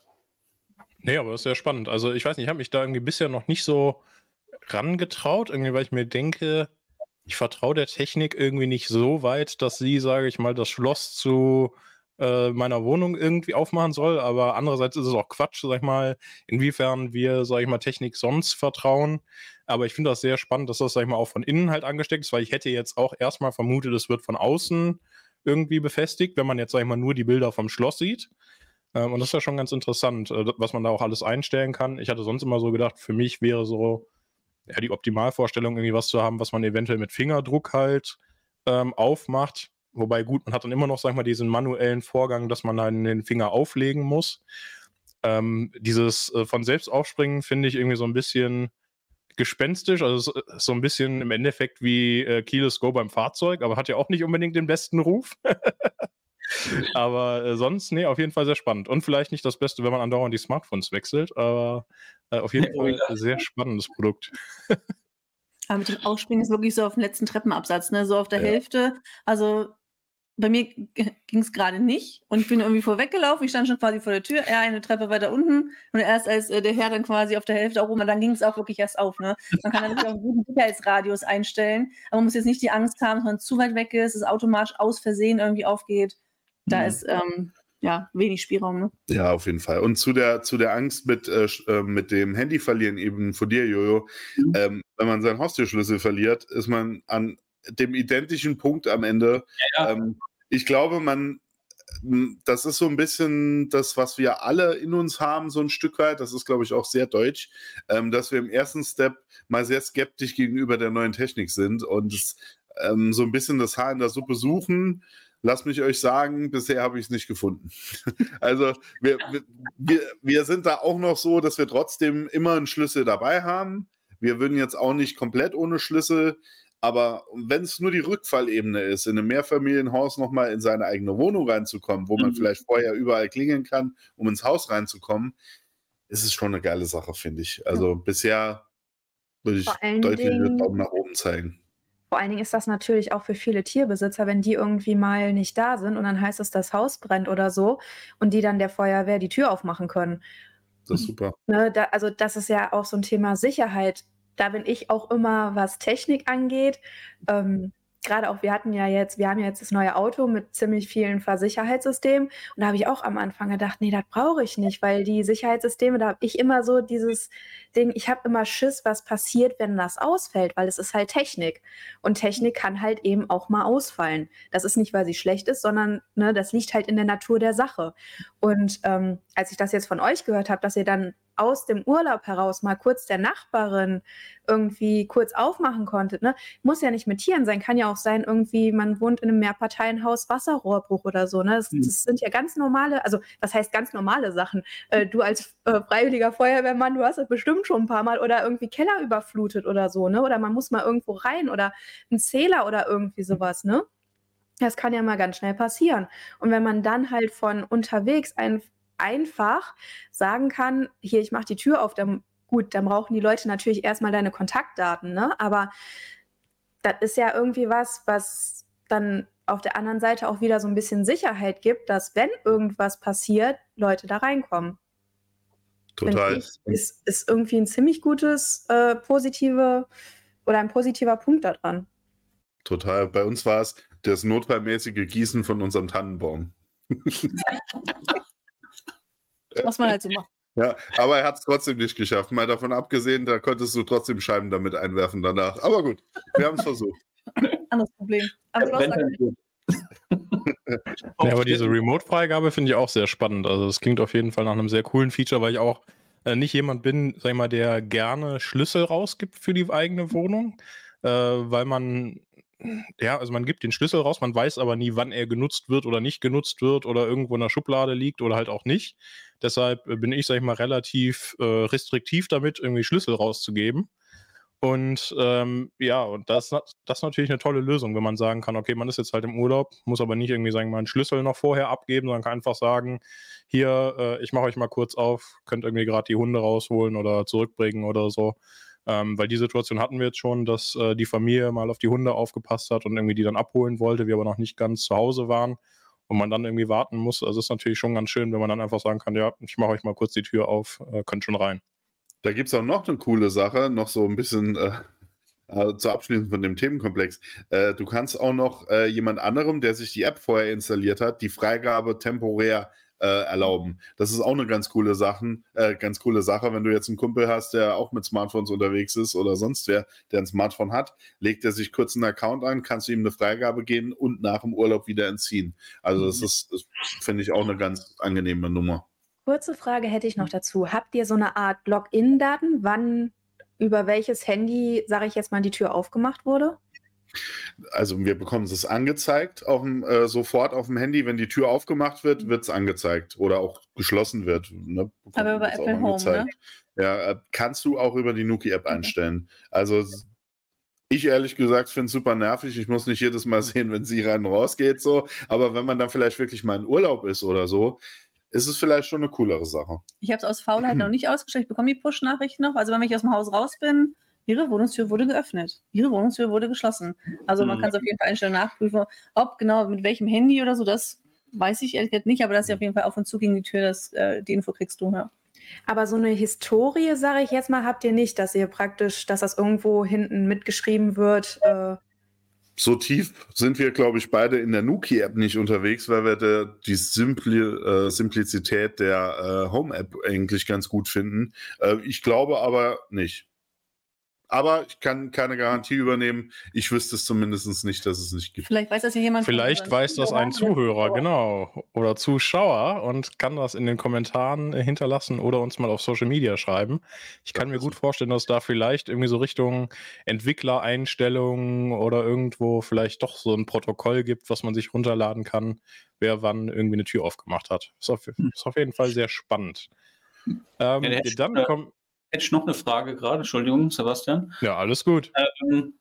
Nee, aber das ist sehr spannend. Also ich weiß nicht, ich habe mich da irgendwie bisher noch nicht so rangetraut, irgendwie, weil ich mir denke, ich vertraue der Technik irgendwie nicht so weit, dass sie, sage ich mal, das Schloss zu äh, meiner Wohnung irgendwie aufmachen soll. Aber andererseits ist es auch Quatsch, sag ich mal, inwiefern wir, sag ich mal, Technik sonst vertrauen. Aber ich finde das sehr spannend, dass das, sag ich mal, auch von innen halt angesteckt ist, weil ich hätte jetzt auch erstmal vermutet, es wird von außen irgendwie befestigt, wenn man jetzt, sag ich mal, nur die Bilder vom Schloss sieht. Ähm, und das ist ja schon ganz interessant, äh, was man da auch alles einstellen kann. Ich hatte sonst immer so gedacht, für mich wäre so ja, die Optimalvorstellung, irgendwie was zu haben, was man eventuell mit Fingerdruck halt ähm, aufmacht. Wobei gut, man hat dann immer noch, sag ich mal, diesen manuellen Vorgang, dass man dann den Finger auflegen muss. Ähm, dieses äh, von selbst aufspringen finde ich irgendwie so ein bisschen gespenstisch, also es ist so ein bisschen im Endeffekt wie äh, Keyless Go beim Fahrzeug, aber hat ja auch nicht unbedingt den besten Ruf. Aber äh, sonst, nee, auf jeden Fall sehr spannend. Und vielleicht nicht das Beste, wenn man andauernd die Smartphones wechselt, aber äh, auf jeden Ja, Fall ja. sehr spannendes Produkt. Aber mit dem Ausspringen ist wirklich so auf dem letzten Treppenabsatz, ne? So auf der Ja. Hälfte. Also bei mir ging es gerade nicht und ich bin irgendwie vorweggelaufen. Ich stand schon quasi vor der Tür, er eine Treppe weiter unten und erst als äh, der Herr dann quasi auf der Hälfte auch rum war, dann ging es auch wirklich erst auf. Ne? Man kann dann nicht auch einen guten Sicherheitsradius einstellen, aber man muss jetzt nicht die Angst haben, dass man zu weit weg ist, dass es automatisch aus Versehen irgendwie aufgeht. Da mhm. ist ähm, ja wenig Spielraum. Ne? Ja, auf jeden Fall. Und zu der, zu der Angst mit, äh, mit dem Handy verlieren, eben von dir, Jojo, mhm. ähm, wenn man seinen Haustürschlüssel verliert, ist man an dem identischen Punkt am Ende. Ja, ja. Ähm, ich glaube, man, das ist so ein bisschen das, was wir alle in uns haben, so ein Stück weit. Das ist, glaube ich, auch sehr deutsch, ähm, dass wir im ersten Step mal sehr skeptisch gegenüber der neuen Technik sind und es, ähm, so ein bisschen das Haar in der Suppe suchen. Lasst mich euch sagen, bisher habe ich es nicht gefunden. Also wir, wir, wir sind da auch noch so, dass wir trotzdem immer einen Schlüssel dabei haben. Wir würden jetzt auch nicht komplett ohne Schlüssel. Aber wenn es nur die Rückfallebene ist, in einem Mehrfamilienhaus nochmal in seine eigene Wohnung reinzukommen, wo man mhm. vielleicht vorher überall klingeln kann, um ins Haus reinzukommen, ist es schon eine geile Sache, finde ich. Also ja. bisher würde ich deutlich den Daumen nach oben zeigen. Vor allen Dingen ist das natürlich auch für viele Tierbesitzer, wenn die irgendwie mal nicht da sind und dann heißt es, das Haus brennt oder so und die dann der Feuerwehr die Tür aufmachen können. Das ist super. Ne, da, also das ist ja auch so ein Thema Sicherheit. Da bin ich auch immer, was Technik angeht, ähm, gerade auch, wir hatten ja jetzt, wir haben ja jetzt das neue Auto mit ziemlich vielen Fahrsicherheitssystemen und da habe ich auch am Anfang gedacht, nee, das brauche ich nicht, weil die Sicherheitssysteme, da habe ich immer so dieses Ding, ich habe immer Schiss, was passiert, wenn das ausfällt, weil es ist halt Technik und Technik kann halt eben auch mal ausfallen. Das ist nicht, weil sie schlecht ist, sondern ne, das liegt halt in der Natur der Sache. Und ähm, als ich das jetzt von euch gehört habe, dass ihr dann aus dem Urlaub heraus mal kurz der Nachbarin irgendwie kurz aufmachen konntet, ne? Muss ja nicht mit Tieren sein, kann ja auch sein, irgendwie, man wohnt in einem Mehrparteienhaus, Wasserrohrbruch oder so, ne? Das, mhm. das sind ja ganz normale, also was heißt ganz normale Sachen? Äh, du als äh, freiwilliger Feuerwehrmann, du hast das bestimmt schon ein paar Mal oder irgendwie Keller überflutet oder so, ne? Oder man muss mal irgendwo rein oder ein Zähler oder irgendwie sowas, ne? Das kann ja mal ganz schnell passieren. Und wenn man dann halt von unterwegs ein einfach sagen kann, hier, ich mache die Tür auf, dann gut, dann brauchen die Leute natürlich erstmal deine Kontaktdaten, ne? Aber das ist ja irgendwie was, was dann auf der anderen Seite auch wieder so ein bisschen Sicherheit gibt, dass wenn irgendwas passiert, Leute da reinkommen. Total. Ich, ist, ist irgendwie ein ziemlich gutes, äh, positive oder ein positiver Punkt daran. Total. Bei uns war es das notfallmäßige Gießen von unserem Tannenbaum. Was man halt so macht. Ja, aber er hat es trotzdem nicht geschafft. Mal davon abgesehen, da konntest du trotzdem Scheiben damit einwerfen danach. Aber gut, wir haben es versucht. Anderes Problem. Aber ja, aber diese Remote-Freigabe finde ich auch sehr spannend. Also es klingt auf jeden Fall nach einem sehr coolen Feature, weil ich auch äh, nicht jemand bin, sag ich mal, der gerne Schlüssel rausgibt für die eigene Wohnung, äh, weil man ja, also man gibt den Schlüssel raus, man weiß aber nie, wann er genutzt wird oder nicht genutzt wird oder irgendwo in der Schublade liegt oder halt auch nicht. Deshalb bin ich, sag ich mal, relativ äh, restriktiv damit, irgendwie Schlüssel rauszugeben. Und ähm, ja, und das, das ist natürlich eine tolle Lösung, wenn man sagen kann, okay, man ist jetzt halt im Urlaub, muss aber nicht irgendwie, sagen wir mal, einen Schlüssel noch vorher abgeben, sondern kann einfach sagen, hier, äh, ich mache euch mal kurz auf, könnt irgendwie gerade die Hunde rausholen oder zurückbringen oder so. Ähm, weil die Situation hatten wir jetzt schon, dass äh, die Familie mal auf die Hunde aufgepasst hat und irgendwie die dann abholen wollte, wir aber noch nicht ganz zu Hause waren und man dann irgendwie warten muss. Also es ist natürlich schon ganz schön, wenn man dann einfach sagen kann, ja, ich mache euch mal kurz die Tür auf, äh, könnt schon rein. Da gibt es auch noch eine coole Sache, noch so ein bisschen äh, äh, zu abschließen von dem Themenkomplex. Äh, du kannst auch noch äh, jemand anderem, der sich die App vorher installiert hat, die Freigabe temporär Äh, erlauben. Das ist auch eine ganz coole Sache, äh, ganz coole Sache, wenn du jetzt einen Kumpel hast, der auch mit Smartphones unterwegs ist oder sonst wer, der ein Smartphone hat, legt er sich kurz einen Account an, kannst du ihm eine Freigabe geben und nach dem Urlaub wieder entziehen. Also das ist, das finde ich auch eine ganz angenehme Nummer. Kurze Frage hätte ich noch dazu. Habt ihr so eine Art Login-Daten, wann über welches Handy, sage ich jetzt mal, die Tür aufgemacht wurde? Also wir bekommen es angezeigt, auf dem, äh, sofort auf dem Handy, wenn die Tür aufgemacht wird, wird es angezeigt oder auch geschlossen wird. Ne? Aber über Apple Home, ne? Ja, äh, kannst du auch über die Nuki-App okay. einstellen. Also ich ehrlich gesagt finde es super nervig. Ich muss nicht jedes Mal sehen, wenn sie rein und raus geht. So. Aber wenn man dann vielleicht wirklich mal in Urlaub ist oder so, ist es vielleicht schon eine coolere Sache. Ich habe es aus Faulheit noch nicht ausgestellt. Ich bekomme die Push-Nachrichten noch. Also wenn ich aus dem Haus raus bin, Ihre Wohnungstür wurde geöffnet. Ihre Wohnungstür wurde geschlossen. Also man Mhm. kann es auf jeden Fall einstellen, nachprüfen, ob genau mit welchem Handy oder so, das weiß ich ehrlich gesagt nicht, aber dass sie auf jeden Fall auf und zu gegen die Tür, das, äh, die Info kriegst du, ja. Aber so eine Historie, sage ich jetzt mal, habt ihr nicht, dass ihr praktisch, dass das irgendwo hinten mitgeschrieben wird. Äh, So tief sind wir, glaube ich, beide in der Nuki-App nicht unterwegs, weil wir der, die Simpli, äh, Simplizität der äh, Home-App eigentlich ganz gut finden. Äh, ich glaube aber nicht. Aber ich kann keine Garantie übernehmen. Ich wüsste es zumindest nicht, dass es nicht gibt. Vielleicht weiß das ja jemand. von Vielleicht unseren weiß das ein Zuhörern. Zuhörer, genau, oder Zuschauer und kann das in den Kommentaren äh, hinterlassen oder uns mal auf Social Media schreiben. Ich kann mir gut vorstellen, dass da vielleicht irgendwie so Richtung Entwicklereinstellungen oder irgendwo vielleicht doch so ein Protokoll gibt, was man sich runterladen kann, wer wann irgendwie eine Tür aufgemacht hat. Ist auf, ist auf jeden Fall sehr spannend. Ähm, Ja, der hätte dann schon, äh, kommt, Hätte ich noch eine Frage gerade, Entschuldigung, Sebastian. ja, alles gut. Ähm,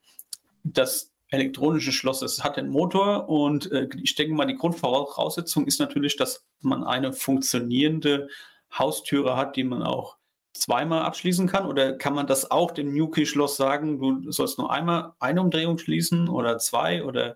das elektronische Schloss, es hat den Motor und äh, ich denke mal, die Grundvoraussetzung ist natürlich, dass man eine funktionierende Haustüre hat, die man auch zweimal abschließen kann. Oder kann man das auch dem Nuki-Schloss sagen, du sollst nur einmal eine Umdrehung schließen oder zwei? Oder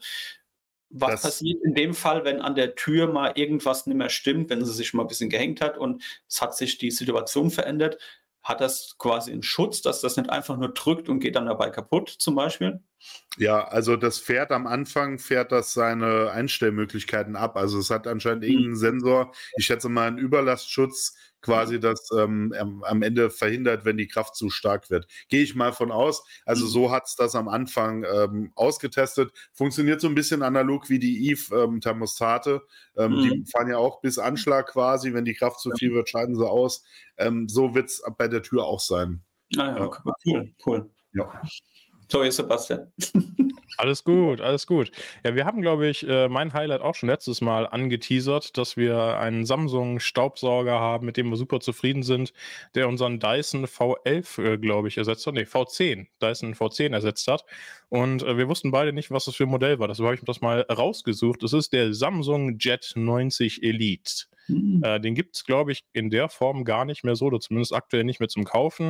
was Das- passiert in dem Fall, wenn an der Tür mal irgendwas nicht mehr stimmt, wenn sie sich mal ein bisschen gehängt hat und es hat sich die Situation verändert? Hat das quasi einen Schutz, dass das nicht einfach nur drückt und geht dann dabei kaputt, zum Beispiel? Ja, also das fährt am Anfang, fährt das seine Einstellmöglichkeiten ab. Also es hat anscheinend irgendeinen Sensor, ich schätze mal einen Überlastschutz, quasi das ähm, am, am Ende verhindert, wenn die Kraft zu stark wird. Gehe ich mal von aus. Also so hat es das am Anfang ähm, ausgetestet. Funktioniert so ein bisschen analog wie die Eve-Thermostate. Ähm, Mhm. Die fahren ja auch bis Anschlag quasi. Wenn die Kraft zu viel wird, scheiden sie aus. Ähm, so wird es bei der Tür auch sein. Ah, ja, Ja. okay. Cool, cool. Ja. Sorry, Sebastian. Alles gut, alles gut. Ja, wir haben, glaube ich, äh, mein Highlight auch schon letztes Mal angeteasert, dass wir einen Samsung-Staubsauger haben, mit dem wir super zufrieden sind, der unseren Dyson V elf, äh, glaube ich, ersetzt hat. Nee, V zehn. Dyson V zehn ersetzt hat. Und äh, wir wussten beide nicht, was das für ein Modell war. Deshalb habe ich das mal rausgesucht. Es ist der Samsung Jet neunzig Elite. Mhm. Äh, den gibt es, glaube ich, in der Form gar nicht mehr so, oder zumindest aktuell nicht mehr zum Kaufen.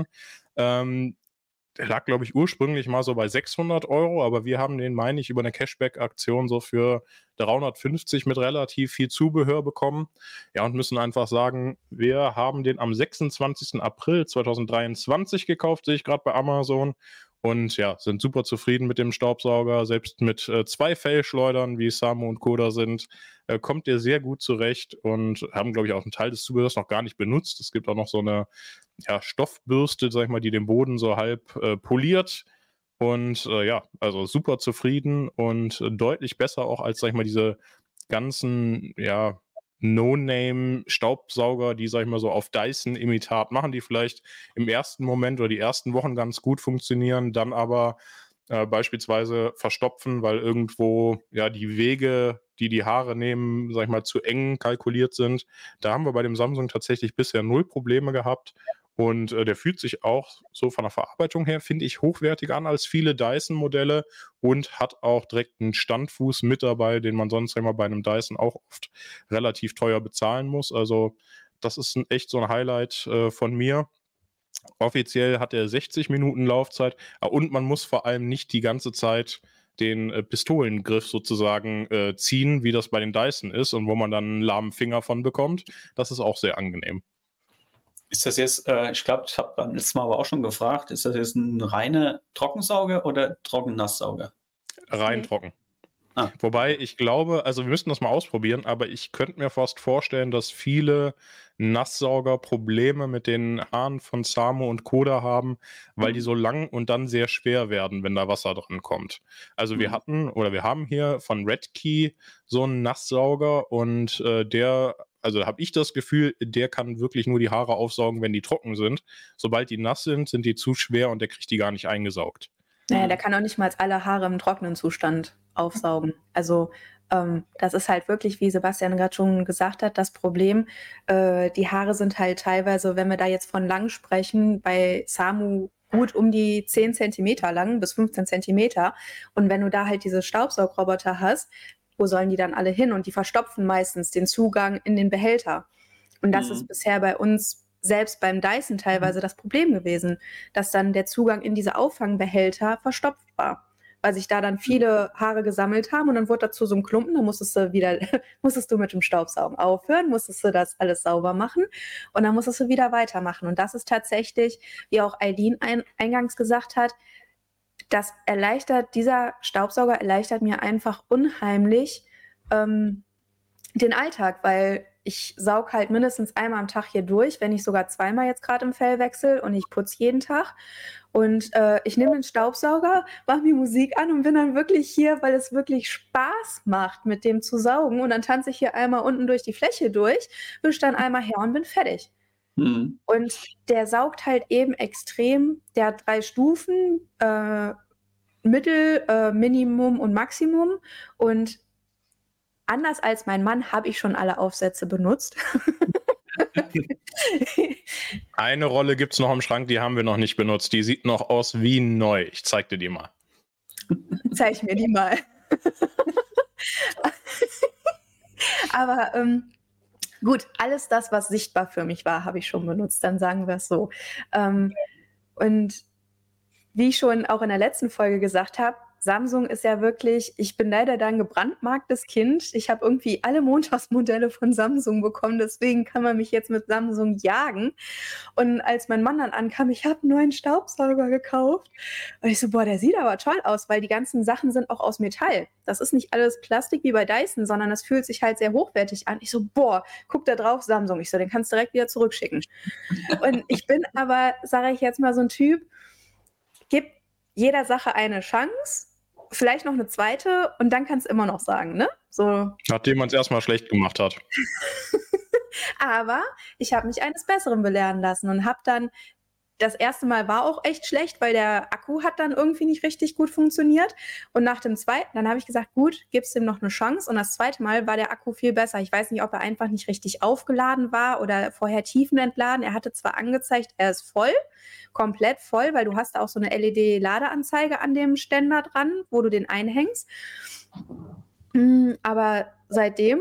Ähm, Der lag, glaube ich, ursprünglich mal so bei sechshundert Euro, aber wir haben den, meine ich, über eine Cashback-Aktion so für dreihundertfünfzig mit relativ viel Zubehör bekommen. Ja, und müssen einfach sagen, wir haben den am sechsundzwanzigsten April zweitausenddreiundzwanzig gekauft, sehe ich gerade bei Amazon. Und ja, sind super zufrieden mit dem Staubsauger. Selbst mit äh, zwei Fellschleudern, wie Samu und Koda sind, äh, kommt der sehr gut zurecht und haben, glaube ich, auch einen Teil des Zubehörs noch gar nicht benutzt. Es gibt auch noch so eine ja, Stoffbürste, sag ich mal, die den Boden so halb äh, poliert. Und äh, ja, also super zufrieden und äh, deutlich besser auch als, sag ich mal, diese ganzen, ja, No-Name-Staubsauger, die, sag ich mal, so auf Dyson-Imitat machen, die vielleicht im ersten Moment oder die ersten Wochen ganz gut funktionieren, dann aber äh, beispielsweise verstopfen, weil irgendwo ja die Wege, die die Haare nehmen, sag ich mal, zu eng kalkuliert sind. Da haben wir bei dem Samsung tatsächlich bisher null Probleme gehabt. Und äh, der fühlt sich auch so von der Verarbeitung her, finde ich, hochwertiger an als viele Dyson-Modelle und hat auch direkt einen Standfuß mit dabei, den man sonst immer bei einem Dyson auch oft relativ teuer bezahlen muss. Also das ist ein, echt so ein Highlight äh, von mir. Offiziell hat er sechzig Minuten Laufzeit äh, und man muss vor allem nicht die ganze Zeit den äh, Pistolengriff sozusagen äh, ziehen, wie das bei den Dyson ist und wo man dann einen lahmen Finger von bekommt. Das ist auch sehr angenehm. Ist das jetzt, äh, ich glaube, ich habe beim letzten Mal aber auch schon gefragt, ist das jetzt ein reiner Trockensauger oder Trockennasssauger? Rein Nee. trocken. Ah. Wobei ich glaube, also wir müssten das mal ausprobieren, aber ich könnte mir fast vorstellen, dass viele Nasssauger Probleme mit den Haaren von Samu und Koda haben, weil die so lang und dann sehr schwer werden, wenn da Wasser dran kommt. Also wir Mhm. hatten oder wir haben hier von Redkey so einen Nasssauger und äh, der, also da habe ich das Gefühl, der kann wirklich nur die Haare aufsaugen, wenn die trocken sind. Sobald die nass sind, sind die zu schwer und der kriegt die gar nicht eingesaugt. Naja, der kann auch nicht mal alle Haare im trockenen Zustand aufsaugen. Also ähm, das ist halt wirklich, wie Sebastian gerade schon gesagt hat, das Problem. Äh, die Haare sind halt teilweise, wenn wir da jetzt von lang sprechen, bei Samu gut um die zehn Zentimeter lang bis fünfzehn Zentimeter. Und wenn du da halt diese Staubsaugroboter hast, wo sollen die dann alle hin? Und die verstopfen meistens den Zugang in den Behälter. Und das Mhm. ist bisher bei uns selbst beim Dyson teilweise das Problem gewesen, dass dann der Zugang in diese Auffangbehälter verstopft war, weil sich da dann viele Haare gesammelt haben und dann wurde dazu so ein Klumpen, dann musstest du wieder, musstest du mit dem Staubsaugen aufhören, musstest du das alles sauber machen und dann musstest du wieder weitermachen. Und das ist tatsächlich, wie auch Eileen ein, eingangs gesagt hat, das erleichtert, dieser Staubsauger erleichtert mir einfach unheimlich ähm, den Alltag, weil ich saug halt mindestens einmal am Tag hier durch, wenn nicht sogar zweimal jetzt gerade im Fellwechsel und ich putze jeden Tag. Und äh, ich nehme den Staubsauger, mache mir Musik an und bin dann wirklich hier, weil es wirklich Spaß macht, mit dem zu saugen. Und dann tanze ich hier einmal unten durch die Fläche durch, wische dann einmal her und bin fertig. Mhm. Und der saugt halt eben extrem, der hat drei Stufen, äh, Mittel, äh, Minimum und Maximum. Und anders als mein Mann habe ich schon alle Aufsätze benutzt. Eine Rolle gibt es noch im Schrank, die haben wir noch nicht benutzt. Die sieht noch aus wie neu. Ich zeig dir die mal. Zeig mir die mal. Aber ähm, gut, alles das, was sichtbar für mich war, habe ich schon benutzt. Dann sagen wir es so. Ähm, und wie ich schon auch in der letzten Folge gesagt habe, Samsung ist ja wirklich, ich bin leider da ein gebrandmarktes Kind. Ich habe irgendwie alle Montagsmodelle von Samsung bekommen, deswegen kann man mich jetzt mit Samsung jagen. Und als mein Mann dann ankam, ich habe einen neuen Staubsauger gekauft. Und ich so, boah, der sieht aber toll aus, weil die ganzen Sachen sind auch aus Metall. Das ist nicht alles Plastik wie bei Dyson, sondern das fühlt sich halt sehr hochwertig an. Ich so, boah, guck da drauf, Samsung. Ich so, den kannst du direkt wieder zurückschicken. Und ich bin aber, sage ich jetzt mal, so ein Typ, gib jeder Sache eine Chance, vielleicht noch eine zweite und dann kannst du immer noch sagen, ne? So. Nachdem man es erstmal schlecht gemacht hat. Aber ich habe mich eines Besseren belehren lassen und habe dann, das erste Mal war auch echt schlecht, weil der Akku hat dann irgendwie nicht richtig gut funktioniert. Und nach dem zweiten, dann habe ich gesagt, gut, gibst ihm noch eine Chance. Und das zweite Mal war der Akku viel besser. Ich weiß nicht, ob er einfach nicht richtig aufgeladen war oder vorher tiefenentladen. Er hatte zwar angezeigt, er ist voll, komplett voll, weil du hast auch so eine L E D-Ladeanzeige an dem Ständer dran, wo du den einhängst. Aber seitdem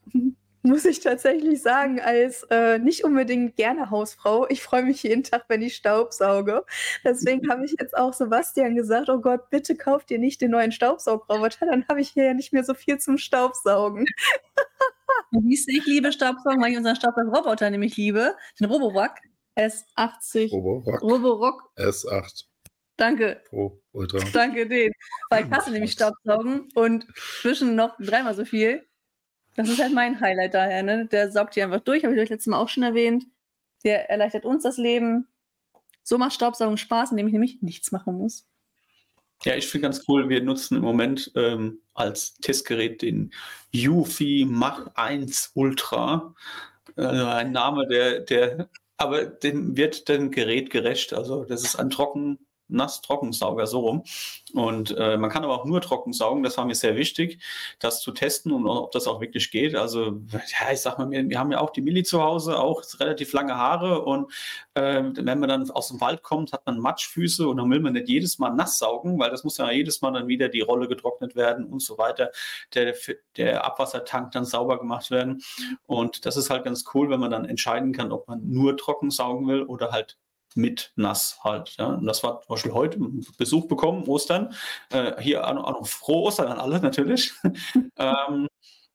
muss ich tatsächlich sagen, als äh, nicht unbedingt gerne Hausfrau, ich freue mich jeden Tag, wenn ich staubsauge. Deswegen habe ich jetzt auch Sebastian gesagt, oh Gott, bitte kauf dir nicht den neuen Staubsaugroboter, dann habe ich hier ja nicht mehr so viel zum Staubsaugen. Siehst du, ich liebe Staubsaugen, weil ich unseren Staubsaugerroboter nämlich liebe, den Roborock S achtzig. Roborock. Roborock. S acht. Danke. Pro Ultra. Danke, den. Weil ich hasse nämlich Staubsaugen und zwischen noch dreimal so viel. Das ist halt mein Highlight daher, ne? Der saugt hier einfach durch, habe ich euch letztes Mal auch schon erwähnt. Der erleichtert uns das Leben. So macht Staubsaugen Spaß, indem ich nämlich nichts machen muss. Ja, ich finde ganz cool, wir nutzen im Moment ähm, als Testgerät den Eufy Mach eins Ultra. Äh, ein Name, der, der, aber dem wird dem Gerät gerecht. Also das ist ein trocken Nass-Trockensauger, so rum. Und äh, man kann aber auch nur trocken saugen, das war mir sehr wichtig, das zu testen und ob das auch wirklich geht. Also, ja, ich sag mal, wir, wir haben ja auch die Milli zu Hause, auch relativ lange Haare und äh, wenn man dann aus dem Wald kommt, hat man Matschfüße und dann will man nicht jedes Mal nass saugen, weil das muss ja jedes Mal dann wieder die Rolle getrocknet werden und so weiter, der, der Abwassertank dann sauber gemacht werden. Und das ist halt ganz cool, wenn man dann entscheiden kann, ob man nur trocken saugen will oder halt mit nass halt. Ja. Und das war zum Beispiel heute Besuch bekommen, Ostern. Äh, hier auch noch, auch noch frohe Ostern an alle natürlich. ähm,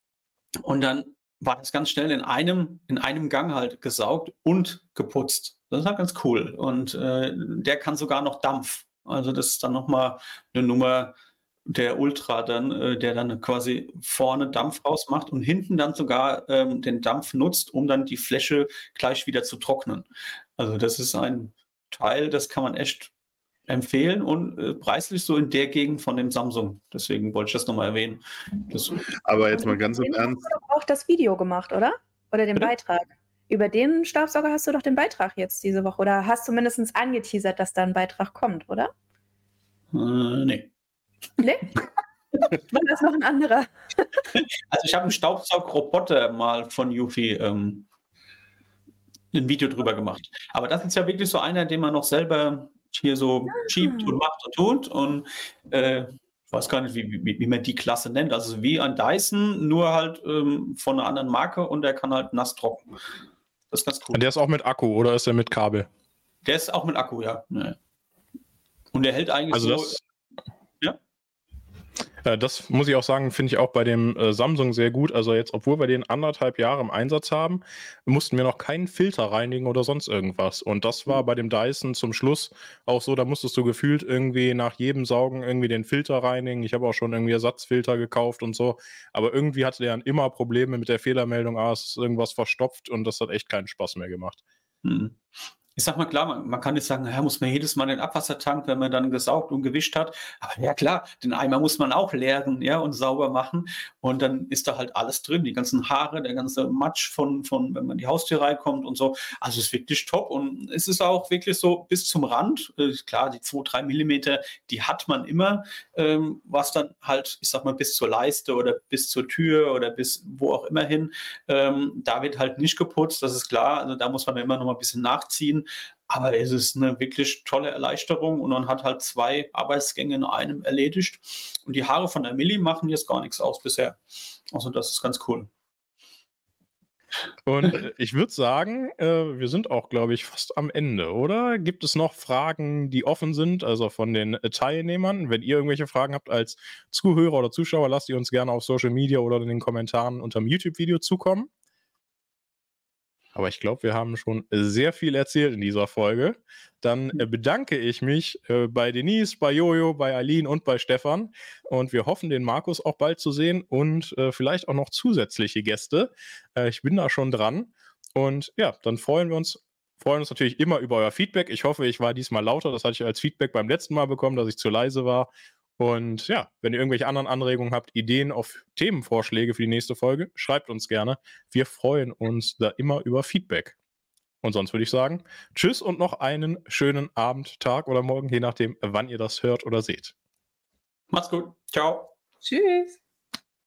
und dann war das ganz schnell in einem, in einem Gang halt gesaugt und geputzt. Das ist halt ganz cool. Und äh, der kann sogar noch Dampf. Also das ist dann nochmal eine Nummer der Ultra dann, äh, der dann quasi vorne Dampf rausmacht und hinten dann sogar ähm, den Dampf nutzt, um dann die Fläche gleich wieder zu trocknen. Also das ist ein Teil, das kann man echt empfehlen und äh, preislich so in der Gegend von dem Samsung. Deswegen wollte ich das nochmal erwähnen. Das Aber jetzt mal ganz im Ernst. Hast du doch auch das Video gemacht, oder? Oder den Bitte? Beitrag. Über den Staubsauger hast du doch den Beitrag jetzt diese Woche. Oder hast du mindestens angeteasert, dass da ein Beitrag kommt, oder? Äh, nee. Nee? War das noch ein anderer? Also ich habe einen Staubsaugroboter mal von Eufy ähm, ein Video drüber gemacht. Aber das ist ja wirklich so einer, den man noch selber hier so schiebt und macht und tut. Und äh, ich weiß gar nicht, wie, wie, wie man die Klasse nennt. Also wie ein Dyson, nur halt ähm, von einer anderen Marke und der kann halt nass trocken. Das ist ganz cool. Der ist auch mit Akku oder ist der mit Kabel? Der ist auch mit Akku, ja. Nee. Und der hält eigentlich Also so... das, ja? äh, das muss ich auch sagen, finde ich auch bei dem äh, Samsung sehr gut. Also jetzt, obwohl wir den anderthalb Jahre im Einsatz haben, mussten wir noch keinen Filter reinigen oder sonst irgendwas. Und das war bei dem Dyson zum Schluss auch so, da musstest du gefühlt irgendwie nach jedem Saugen irgendwie den Filter reinigen. Ich habe auch schon irgendwie Ersatzfilter gekauft und so. Aber irgendwie hatte der dann immer Probleme mit der Fehlermeldung, ah, es ist irgendwas verstopft und das hat echt keinen Spaß mehr gemacht. Hm. Ich sag mal, klar, man, man kann jetzt sagen, ja, muss man jedes Mal den Abwassertank, wenn man dann gesaugt und gewischt hat. Aber ja klar, den Eimer muss man auch leeren, ja, und sauber machen. Und dann ist da halt alles drin, die ganzen Haare, der ganze Matsch von, von wenn man in die Haustür reinkommt und so. Also es ist wirklich top. Und es ist auch wirklich so bis zum Rand. Äh, klar, die zwei, drei Millimeter, die hat man immer, ähm, was dann halt, ich sag mal, bis zur Leiste oder bis zur Tür oder bis wo auch immer hin. Ähm, da wird halt nicht geputzt, das ist klar. Also da muss man immer noch mal ein bisschen nachziehen. Aber es ist eine wirklich tolle Erleichterung und man hat halt zwei Arbeitsgänge in einem erledigt. Und die Haare von der Milli machen jetzt gar nichts aus bisher. Also das ist ganz cool. Und äh, ich würde sagen, äh, wir sind auch, glaube ich, fast am Ende, oder? Gibt es noch Fragen, die offen sind, also von den äh, Teilnehmern? Wenn ihr irgendwelche Fragen habt als Zuhörer oder Zuschauer, lasst die uns gerne auf Social Media oder in den Kommentaren unter dem YouTube-Video zukommen. Aber ich glaube, wir haben schon sehr viel erzählt in dieser Folge. Dann äh, bedanke ich mich äh, bei Denise, bei Jojo, bei Aline und bei Stefan. Und wir hoffen, den Markus auch bald zu sehen und äh, vielleicht auch noch zusätzliche Gäste. Äh, ich bin da schon dran. Und ja, dann freuen wir uns, freuen uns natürlich immer über euer Feedback. Ich hoffe, ich war diesmal lauter. Das hatte ich als Feedback beim letzten Mal bekommen, dass ich zu leise war. Und ja, wenn ihr irgendwelche anderen Anregungen habt, Ideen auf Themenvorschläge für die nächste Folge, schreibt uns gerne. Wir freuen uns da immer über Feedback. Und sonst würde ich sagen, tschüss und noch einen schönen Abend, Tag oder Morgen, je nachdem, wann ihr das hört oder seht. Macht's gut. Ciao. Tschüss.